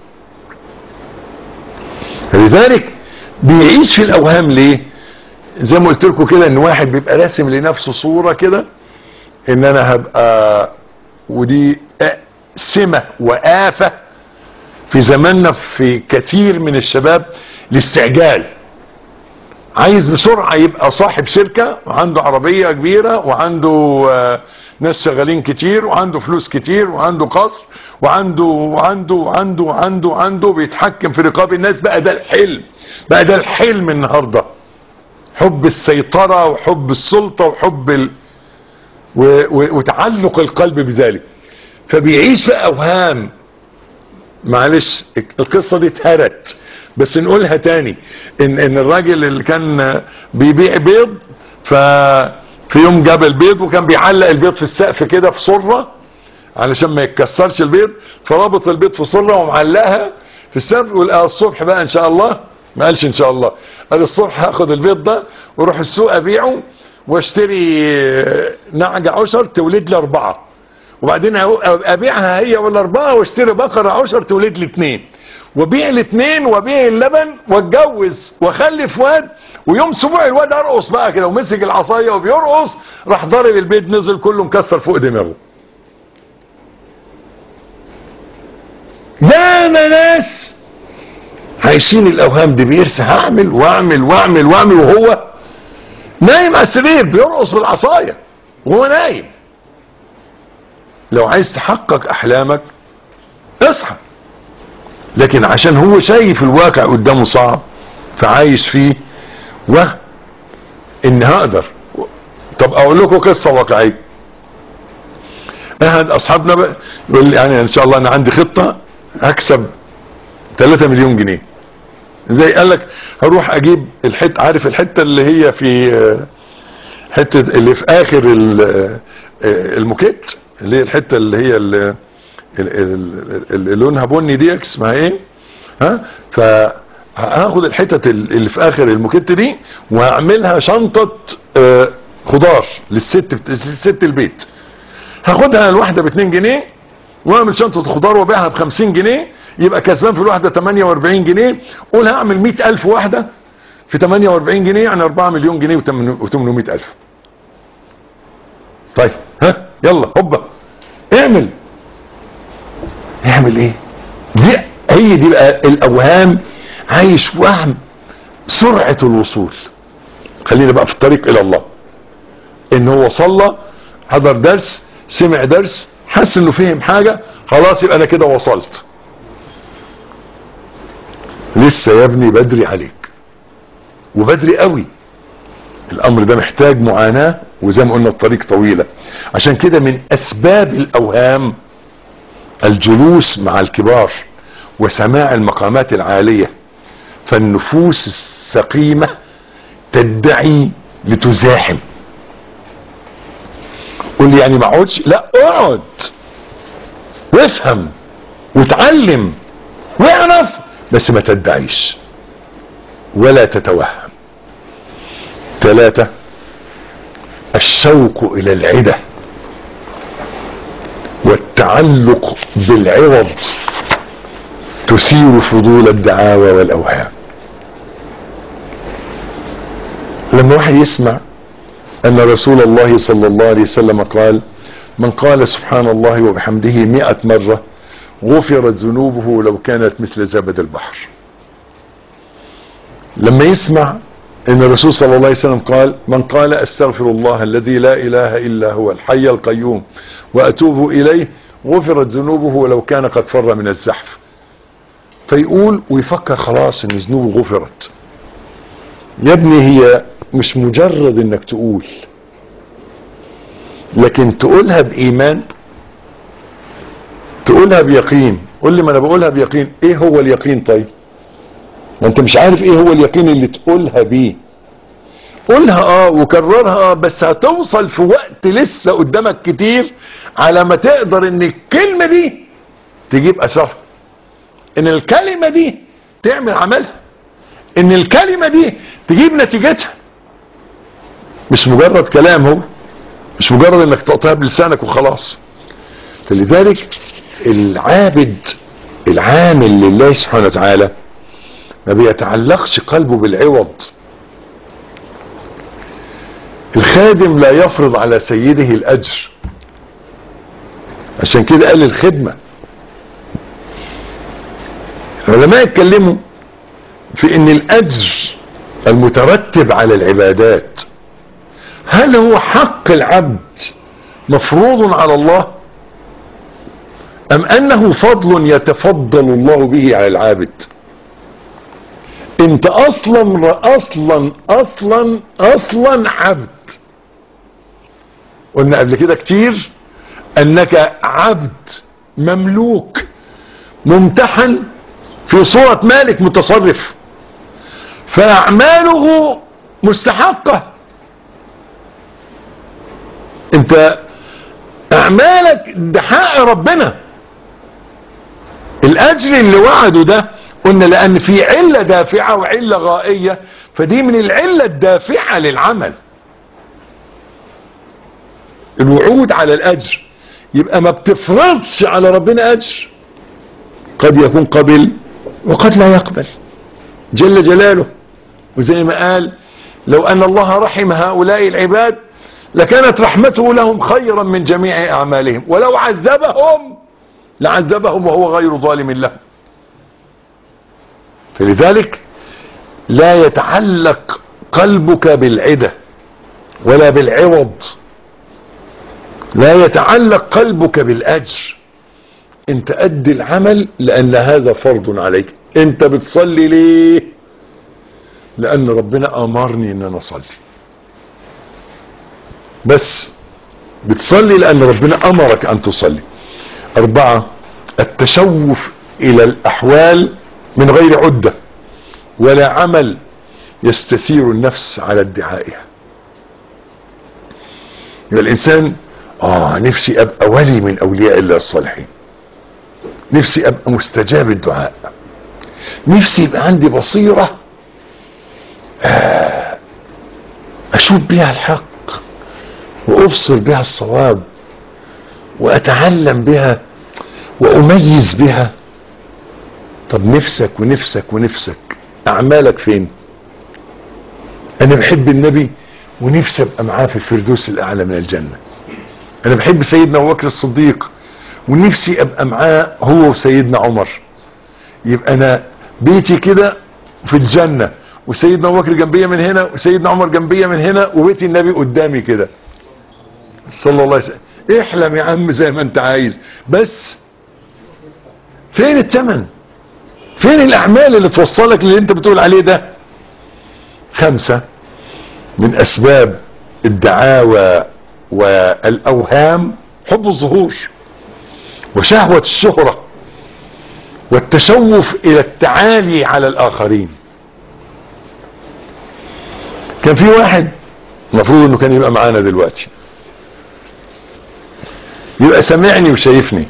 لذلك بيعيش في الاوهام. ليه؟ زي ما قلت لكم كده، ان واحد بيبقى راسم لنفسه صورة كده ان انا هبقى، ودي سمة وآفة في زماننا في كثير من الشباب، الاستعجال. عايز بسرعة يبقى صاحب شركة وعنده عربية كبيرة وعنده ناس شغالين كتير وعنده فلوس كتير وعنده قصر وعنده بيتحكم في رقاب الناس. بقى ده الحلم، بقى ده الحلم النهاردة. حب السيطرة وحب السلطة وحب وتعلق القلب بذلك. فبيعيش في اوهام. معلش القصة دي اتهرت بس نقولها تاني. ان الراجل اللي كان بيبيع بيض، في يوم جاب البيض وكان بيعلق البيض في السقف كده في صرة علشان ما يتكسرش البيض، فرابط البيض في صرة ومعلقها في السقف. وقال الصبح بقى ان شاء الله، ما قالش ان شاء الله، قال الصبح هاخد البيض ده واروح السوق ابيعه واشتري نعجة عشر تولد لي 4، وبعدين ابيعها هي وال4 واشتري بقرة عشر تولد لي 2، وبيع ال2 وبيع اللبن واتجوز واخلف واد. ويوم سبوع الواد ارقص بقى كده ومسك العصاية وبيرقص، راح ضارب البيت نزل كله مكسر فوق دماغه. ده ناس عايشين الاوهام دي، بيرسى هعمل واعمل واعمل واعمل وهو نايم على السرير بيرقص بالعصاية وهو نايم. لو عايز تحقق احلامك اصحى، لكن عشان هو شايف الواقع قدامه صعب فعايش فيه وهم ان هقدر. طب اقول لكم قصة واقعية. احد اصحابنا بقى يقول لي يعني ان شاء الله انا عندي خطة هكسب 3 مليون جنيه. زي قال لك هروح اجيب الحته، عارف الحته اللي هي في حته اللي في اخر الموكيت، اللي هي الحته اللي هي اللي لونها بني دي اسمها ايه؟ ها؟ فهاخد الحته اللي في اخر الموكيت دي وهعملها شنطه خضار للست البيت. هاخدها الواحده ب2 جنيه واعمل شنطه خضار وابيعها ب50 جنيه، يبقى كسبان في الواحده 48 جنيه. قول هعمل 100,000 واحده في 48 جنيه يعني 4 مليون جنيه و800,000. طيب ها يلا هوبا اعمل ايه؟ دي بقى الاوهام. عايش وهم سرعه الوصول. خلينا بقى في الطريق الى الله. ان هو صلى، حضر درس، سمع درس، حس انه فهم حاجه، خلاص يبقى انا كده وصلت. لسه يا ابني بدري عليك، وبدري قوي. الامر ده محتاج معاناة، وزي ما قلنا الطريق طويلة. عشان كده من اسباب الاوهام الجلوس مع الكبار وسماع المقامات العالية، فالنفوس السقيمة تدعي لتزاحم. قول لي يعني ما اقعدش؟ لا اقعد وافهم وتعلم واعرف، بس ما تدعيش ولا تتوهم. 3 الشوق الى العدة والتعلق بالعوض تثير فضول الدعاوى والاوهام. لما واحد يسمع ان رسول الله صلى الله عليه وسلم قال: من قال سبحان الله وبحمده 100 مرة غفرت ذنوبه لو كانت مثل زبد البحر. لما يسمع ان الرسول صلى الله عليه وسلم قال: من قال استغفر الله الذي لا اله الا هو الحي القيوم واتوب اليه غفرت ذنوبه ولو كان قد فر من الزحف. فيقول ويفكر خلاص ان ذنوبه غفرت. يا ابني هي مش مجرد انك تقول، لكن تقولها بايمان، تقولها بيقين. قول لي ما انا بقولها بيقين. ايه هو اليقين؟ طيب ما انت مش عارف ايه هو اليقين اللي تقولها بيه. قولها وكررها، بس هتوصل في وقت لسه قدامك كتير على ما تقدر ان الكلمة دي تجيب اثرها، ان الكلمة دي تعمل عملها، ان الكلمة دي تجيب نتيجتها. مش مجرد كلام، هو مش مجرد انك تقطعها بلسانك وخلاص. فلذلك العابد العامل لله سبحانه وتعالى ما بيتعلقش قلبه بالعوض. الخادم لا يفرض على سيده الاجر، عشان كده قال الخدمة. العلماء اتكلموا في ان الاجر المترتب على العبادات هل هو حق العبد مفروض على الله، ام انه فضل يتفضل الله به على العابد؟ انت اصلا عبد. قلنا قبل كده كتير انك عبد مملوك ممتحن في صورة مالك متصرف، فاعماله مستحقة. انت اعمالك ده حق ربنا. الاجر اللي وعده ده قلنا لان في علة دافعة وعلة غائية، فدي من العلة الدافعة للعمل. الوعود على الاجر، يبقى ما بتفرضش على ربنا اجر. قد يكون قبل وقد لا يقبل جل جلاله. وزي ما قال: لو ان الله رحم هؤلاء العباد لكانت رحمته لهم خيرا من جميع اعمالهم، ولو عذبهم لعذبهم وهو غير ظالم لهم. فلذلك لا يتعلق قلبك بالعدة ولا بالعوض، لا يتعلق قلبك بالاجر. انت ادي العمل لان هذا فرض عليك. انت بتصلي ليه؟ لان ربنا امرني ان انا اصلي. بس بتصلي لان ربنا امرك ان تصلي. 4 التشوف الى الاحوال من غير عدة ولا عمل يستثير النفس على ادعائها. يبقى الانسان نفسي ابقى ولي من اولياء الله الصالحين، نفسي ابقى مستجاب الدعاء، نفسي يبقى عندي بصيرة اشوف بها الحق وابصر بها الصواب واتعلم بها واميز بها. طب نفسك ونفسك ونفسك، اعمالك فين؟ انا بحب النبي ونفسي ابقى معاه في الفردوس الاعلى من الجنة. انا بحب سيدنا ابو بكر الصديق ونفسي ابقى معاه هو وسيدنا عمر، يبقى انا بيتي كده في الجنة وسيدنا ابو بكر جنبية من هنا وسيدنا عمر جنبية من هنا وبيت النبي قدامي كده صلى الله عليه وسلم. احلم يا عم زي ما انت عايز، بس فين الثمن؟ فين الاعمال اللي توصلك للي انت بتقول عليه ده؟ 5 من اسباب الدعاوى والاوهام حب الظهور وشهوة الشهرة والتشوف الى التعالي على الاخرين. كان في واحد المفروض انه كان يبقى معانا دلوقتي، يبقى سامعني وشايفني،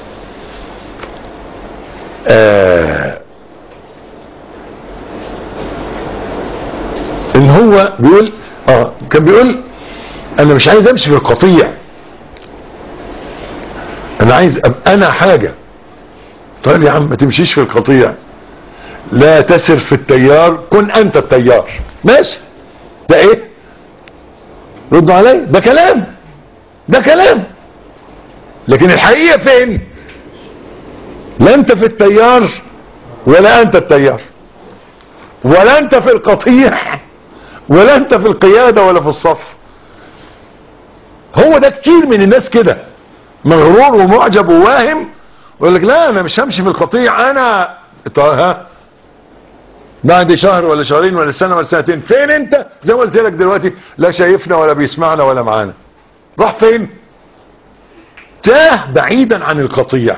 ان هو بيقول كان بيقول انا مش عايز امشي في القطيع، انا عايز ابقى انا حاجة. طيب يا عم ما تمشيش في القطيع، لا تسر في التيار، كن انت التيار. ماشي، ده ايه؟ ردوا علي، ده كلام، ده كلام، لكن الحقيقة فين؟ لا انت في التيار ولا انت التيار، ولا انت في القطيع ولا انت في القيادة ولا في الصف. هو ده كتير من الناس كده، مغرور ومعجب وواهم، ويقول لك لا انا مش همشي في القطيع، انا بعد شهر ولا شهرين ولا سنة ولا سنتين فين انت؟ زي ما قلت لك دلوقتي، لا شايفنا ولا بيسمعنا ولا معانا. راح فين؟ تاه بعيدا عن القطيع.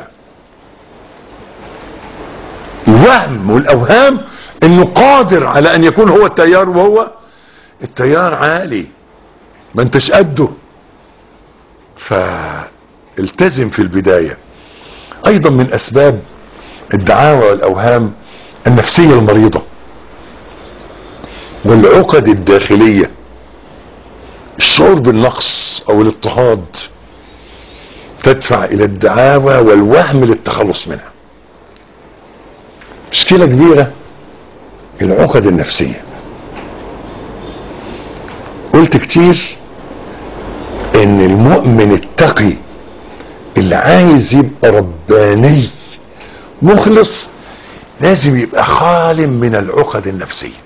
الوهم والاوهام انه قادر على ان يكون هو التيار، وهو التيار عالي ما انتش قده. فالتزم في البداية. ايضا من اسباب الدعاوى والاوهام النفسية المريضة والعقد الداخلية، الشعور بالنقص او الاضطهاد تدفع الى الدعاوى والوهم للتخلص منها. مشكلة كبيرة العقد النفسية. قلت كتير ان المؤمن التقي اللي عايز يبقى رباني مخلص لازم يبقى خال من العقد النفسية،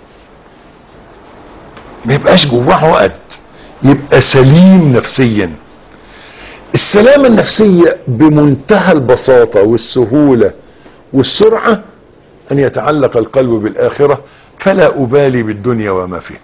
ما يبقاش جواه عقد، يبقى سليم نفسيا. السلامة النفسية بمنتهى البساطة والسهولة والسرعة ان يتعلق القلب بالاخرة، فلا ابالي بالدنيا وما فيها.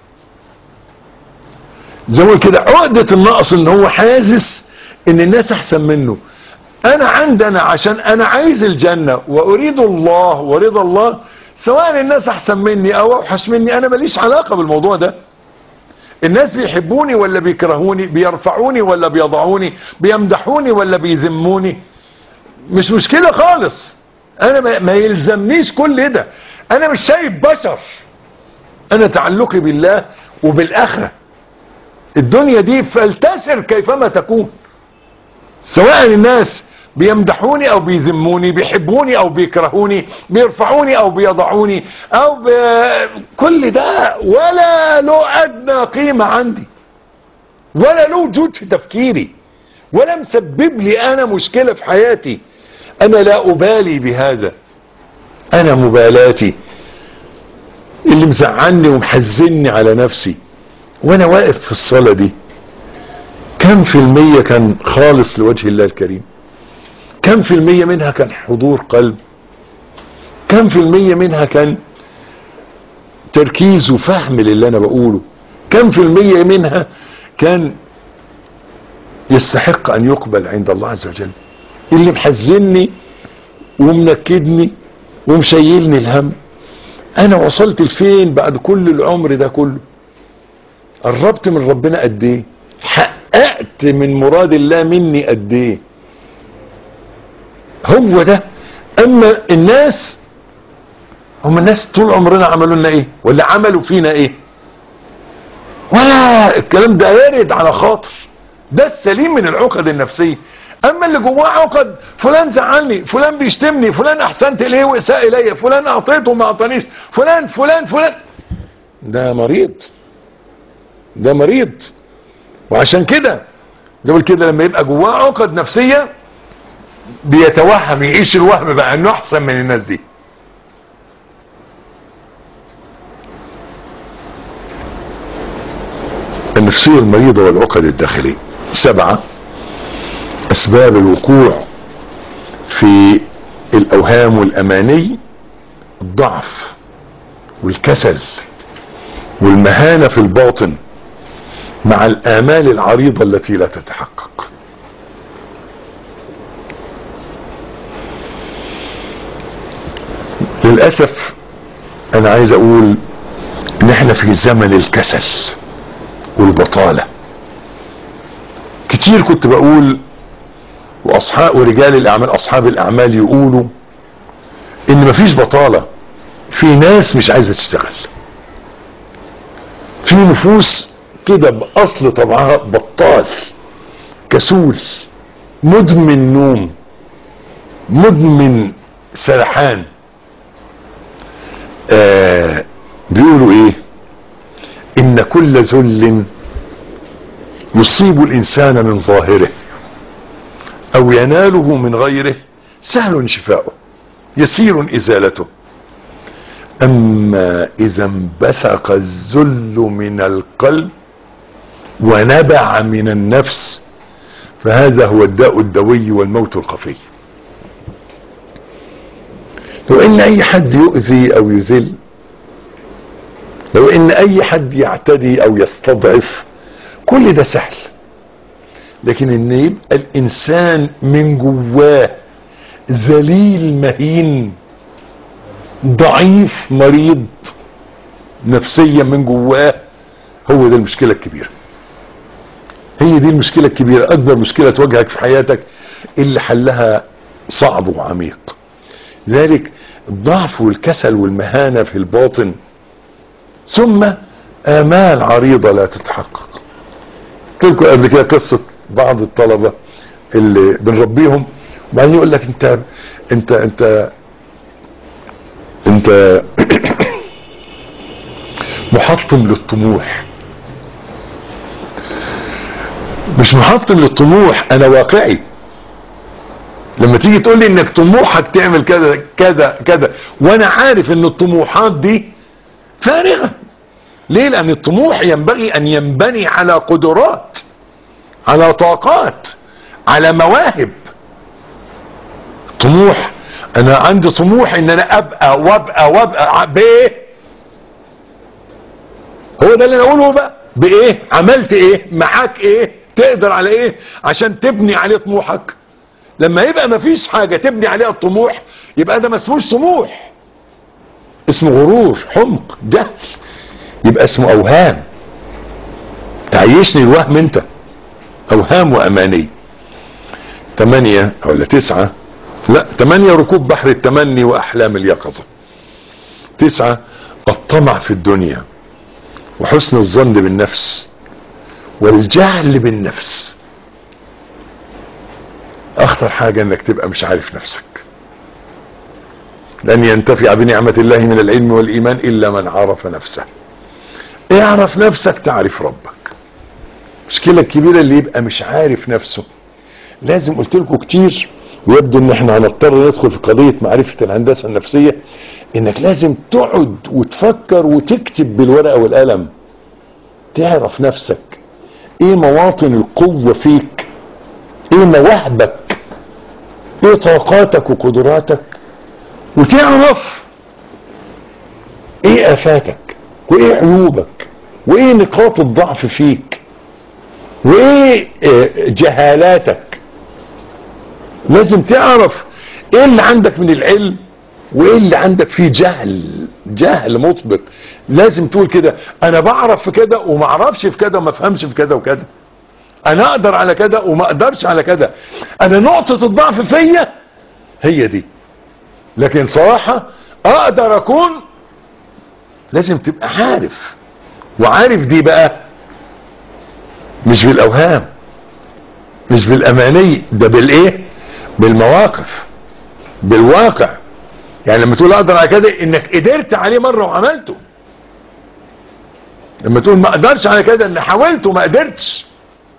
زي ما كده عقدة النقص ان هو حاسس ان الناس احسن منه. انا عندنا عشان انا عايز الجنة واريد الله ورضا الله، سواء الناس احسن مني او اوحش مني انا ماليش علاقة بالموضوع ده. الناس بيحبوني ولا بيكرهوني، بيرفعوني ولا بيضعوني، بيمدحوني ولا بيذموني، مش مشكلة خالص. انا ما يلزمنيش كل ده، انا مش شايف بشر، انا تعلقي بالله وبالاخرة. الدنيا دي فلتسر كيفما تكون، سواء الناس بيمدحوني او بيذموني، بيحبوني او بيكرهوني، بيرفعوني او بيضعوني او كل ده ولا له ادنى قيمة عندي، ولا له وجود في تفكيري، ولا مسبب لي انا مشكلة في حياتي. انا لا ابالي بهذا. انا مبالاتي اللي مزعني ومحزني على نفسي وانا واقف في الصلاة دي، كم في المية كان خالص لوجه الله الكريم؟ كم في المية منها كان حضور قلب؟ كم في المية منها كان تركيز وفهم للي انا بقوله؟ كم في المية منها كان يستحق ان يقبل عند الله عز وجل؟ اللي محزنني ومنكدني ومشيلني الهم، انا وصلت لفين بعد كل العمر ده كله؟ قربت من ربنا قد ايه؟ حققت من مراد الله مني قد ايه؟ هو ده. اما الناس، هم الناس طول عمرنا عملوا لنا ايه؟ ولا عملوا فينا ايه؟ ولا الكلام ده يرد على خاطر. ده السليم من العقد النفسية. اما اللي جواه عقد، فلان زعلني، فلان بيشتمني، فلان احسنت اليه واساء الي، فلان اعطيته وما اعطانيش، فلان فلان فلان، ده مريض، ده مريض. وعشان كده بقول كده، لما يبقى جواه عقد نفسية بيتوهم، يعيش الوهم بقى انه احسن من الناس دي. النفسية المريضة والعقد الداخلية. 7 اسباب الوقوع في الاوهام والاماني: الضعف والكسل والمهانة في الباطن مع الآمال العريضة التي لا تتحقق. للأسف أنا عايز أقول إن إحنا في زمن الكسل والبطالة. كتير كنت بقول، ورجال الأعمال أصحاب الأعمال يقولوا إن مفيش بطالة، في ناس مش عايزة تشتغل، في نفوس كده بأصل طبعها بطال، كسول، مدمن نوم، مدمن سرحان. بيقولوا ايه؟ ان كل ذل يصيب الانسان من ظاهره او يناله من غيره سهل شفاؤه، يسير ازالته. اما اذا انبثق الذل من القلب ونبع من النفس فهذا هو الداء الدوي والموت الخفي. لو ان اي حد يؤذي او يذل، لو ان اي حد يعتدي او يستضعف، كل ده سهل. لكن ان يبقى الانسان من جواه ذليل مهين ضعيف مريض نفسيا من جواه، هو ده المشكلة الكبيرة. هي دي المشكلة الكبيرة، اكبر مشكلة تواجهك في حياتك اللي حلها صعب وعميق. ذلك الضعف والكسل والمهانة في الباطن، ثم آمال عريضة لا تتحقق. قلت لكم قبل كده قصة بعض الطلبة اللي بنربيهم وبعدين يقول لك انت محطم للطموح. مش محطم للطموح، انا واقعي. لما تيجي تقول لي انك طموحك تعمل كذا كذا كذا وانا عارف ان الطموحات دي فارغة. ليه؟ لان الطموح ينبغي ان ينبني على قدرات، على طاقات، على مواهب. طموح، انا عندي طموح ان انا ابقى وابقى بايه؟ هو ده اللي انا اقوله بقى. بايه؟ عملت ايه؟ معاك ايه؟ تقدر على ايه عشان تبني عليه طموحك؟ لما يبقى مفيش حاجة تبني عليها الطموح يبقى ده ما اسموش طموح، اسمه غرور، حمق، جهل، يبقى اسمه اوهام. تعيشني الوهم انت، اوهام واماني. 8 ولا 9، لا 8 ركوب بحر التمني واحلام اليقظة. 9 الطمع في الدنيا وحسن الظن بالنفس والجهل بالنفس. اخطر حاجة انك تبقى مش عارف نفسك. لن ينتفع بنعمة الله من العلم والايمان الا من عرف نفسه. اعرف نفسك تعرف ربك. المشكلة الكبيرة اللي يبقى مش عارف نفسه. لازم قلت لكم كتير، ويبدو ان احنا هنضطر ندخل في قضية معرفة الهندسة النفسية، انك لازم تقعد وتفكر وتكتب بالورقة والقلم. تعرف نفسك، ايه مواطن القوة فيك، ايه مواهبك، ايه طاقاتك وقدراتك، وتعرف ايه افاتك وايه عيوبك وايه نقاط الضعف فيك، وايه جهالاتك. لازم تعرف ايه اللي عندك من العلم وايه اللي عندك فيه جهل مطبق. لازم تقول كده انا بعرف في كده وما اعرفش في كده وما افهمش في كده وكده، انا اقدر على كده وما اقدرش على كده، انا نقطة الضعف فيا هي دي. لكن صراحة اقدر اكون، لازم تبقى عارف. وعارف دي بقى مش بالاوهام، مش بالاماني، ده بالايه؟ بالمواقف، بالواقع. يعني لما تقول اقدر على كده انك قدرت عليه مرة وعملته. لما تقول ما اقدرش على كده ان حاولت وما قدرتش.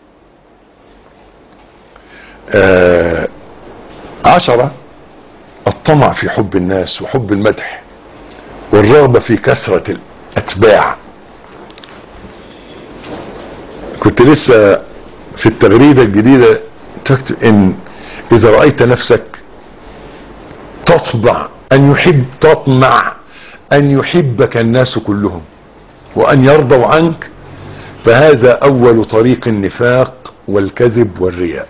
10 الطمع في حب الناس وحب المدح والرغبة في كثرة الاتباع. كنت لسه في التغريدة الجديدة تكتب ان اذا رأيت نفسك تطمع ان يحبك الناس كلهم وان يرضوا عنك، فهذا اول طريق النفاق والكذب والرياء.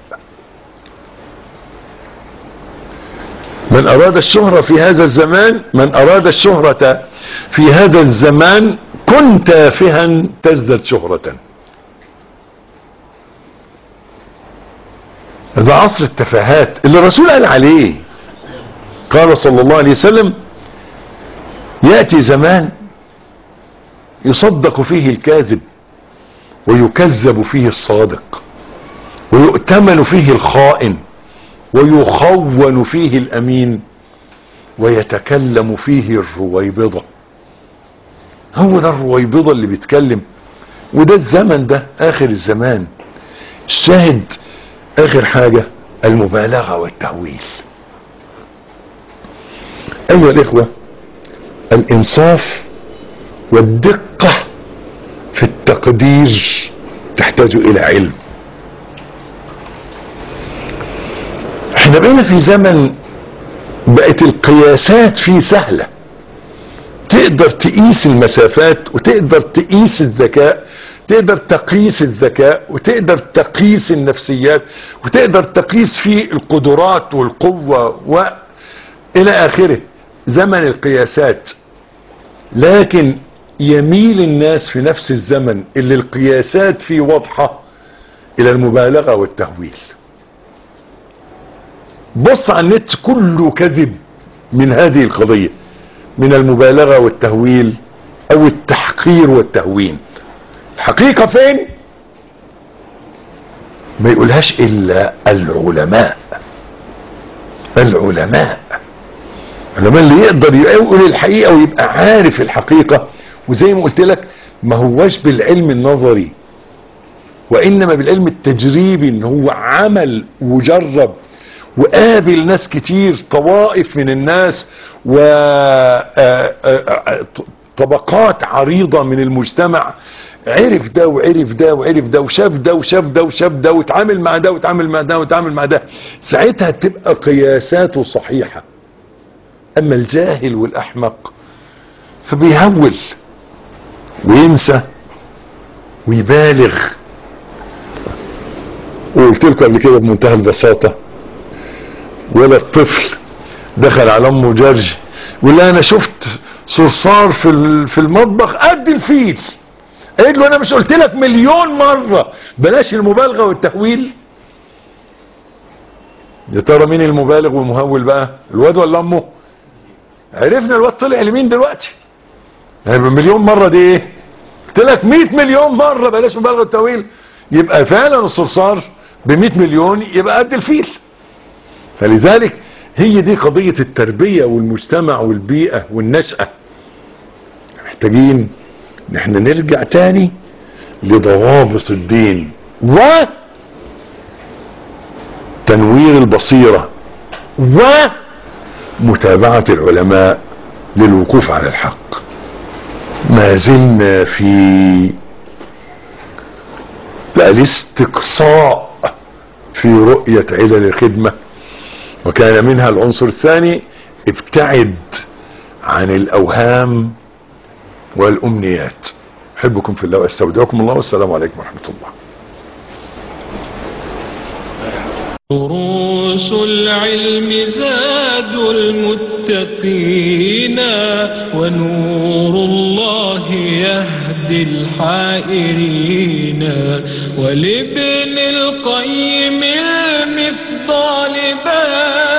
من اراد الشهرة في هذا الزمان كن تافها تزدد شهرة. هذا عصر التفاهات اللي الرسول قال عليه. قال صلى الله عليه وسلم يأتي زمان يصدق فيه الكاذب ويكذب فيه الصادق ويؤتمن فيه الخائن ويخون فيه الامين ويتكلم فيه الرويبضة. هو ده الرويبضة اللي بيتكلم. وده الزمن ده اخر الزمان. الشاهد اخر حاجة المبالغة والتهويل. ايها الاخوة، الانصاف والدقة في التقدير تحتاج الى علم. احنا بقينا في زمن بقت القياسات فيه سهلة. تقدر تقيس المسافات وتقدر تقيس الذكاء، تقدر تقيس الذكاء وتقدر تقيس النفسيات وتقدر تقيس فيه القدرات والقوة والى اخره. زمن القياسات. لكن يميل الناس في نفس الزمن اللي القياسات فيه واضحة الى المبالغة والتهويل. بص على النت كله كذب من هذه القضية، من المبالغة والتهويل او التحقير والتهوين. الحقيقة فين؟ ما يقولهاش الا العلماء. العلماء اللي يقدر يقول الحقيقة ويبقى عارف الحقيقة. وزي ما قلت لك ما هوش بالعلم النظري وانما بالعلم التجريبي، ان هو عمل وجرب وقابل ناس كتير، طوائف من الناس وطبقات عريضة من المجتمع. عرف ده وعرف ده وعرف ده وشاف ده وشاف ده وشاف ده واتعامل مع ده واتعامل مع ده واتعامل مع ده. ساعتها تبقى قياساته صحيحة. اما الجاهل والاحمق فبيهول وينسى ويبالغ. وقلت لكم قبل كده بمنتهى البساطة، ولا الطفل دخل على امه جرج ولا انا شفت صرصار في المطبخ قد الفيل. قلت له انا مش قلت لك مليون مرة بلاش المبالغة والتهويل؟ يا ترى مين المبالغ والمهول بقى، الواد ولا امه؟ عرفنا الواد طلع لمين دلوقتي. يعني مليون مرة دي ايه؟ قلت لك 100 مليون مرة بلاش مبالغة والتهويل. يبقى فعلا الصرصار ب100 مليون يبقى قد الفيل. فلذلك هي دي قضية التربية والمجتمع والبيئة والنشأة. محتاجين نحن نرجع تاني لضوابط الدين وتنوير البصيرة ومتابعة العلماء للوقوف على الحق. ما زلنا في الاستقصاء في رؤية علل الخدمة، وكان منها العنصر الثاني ابتعد عن الاوهام والامنيات. احبكم في الله واستودعكم الله، والسلام عليكم ورحمة الله. دروس العلم زاد المتقين ونور الله يهدي الحائرين ولابن القيم المفضال باب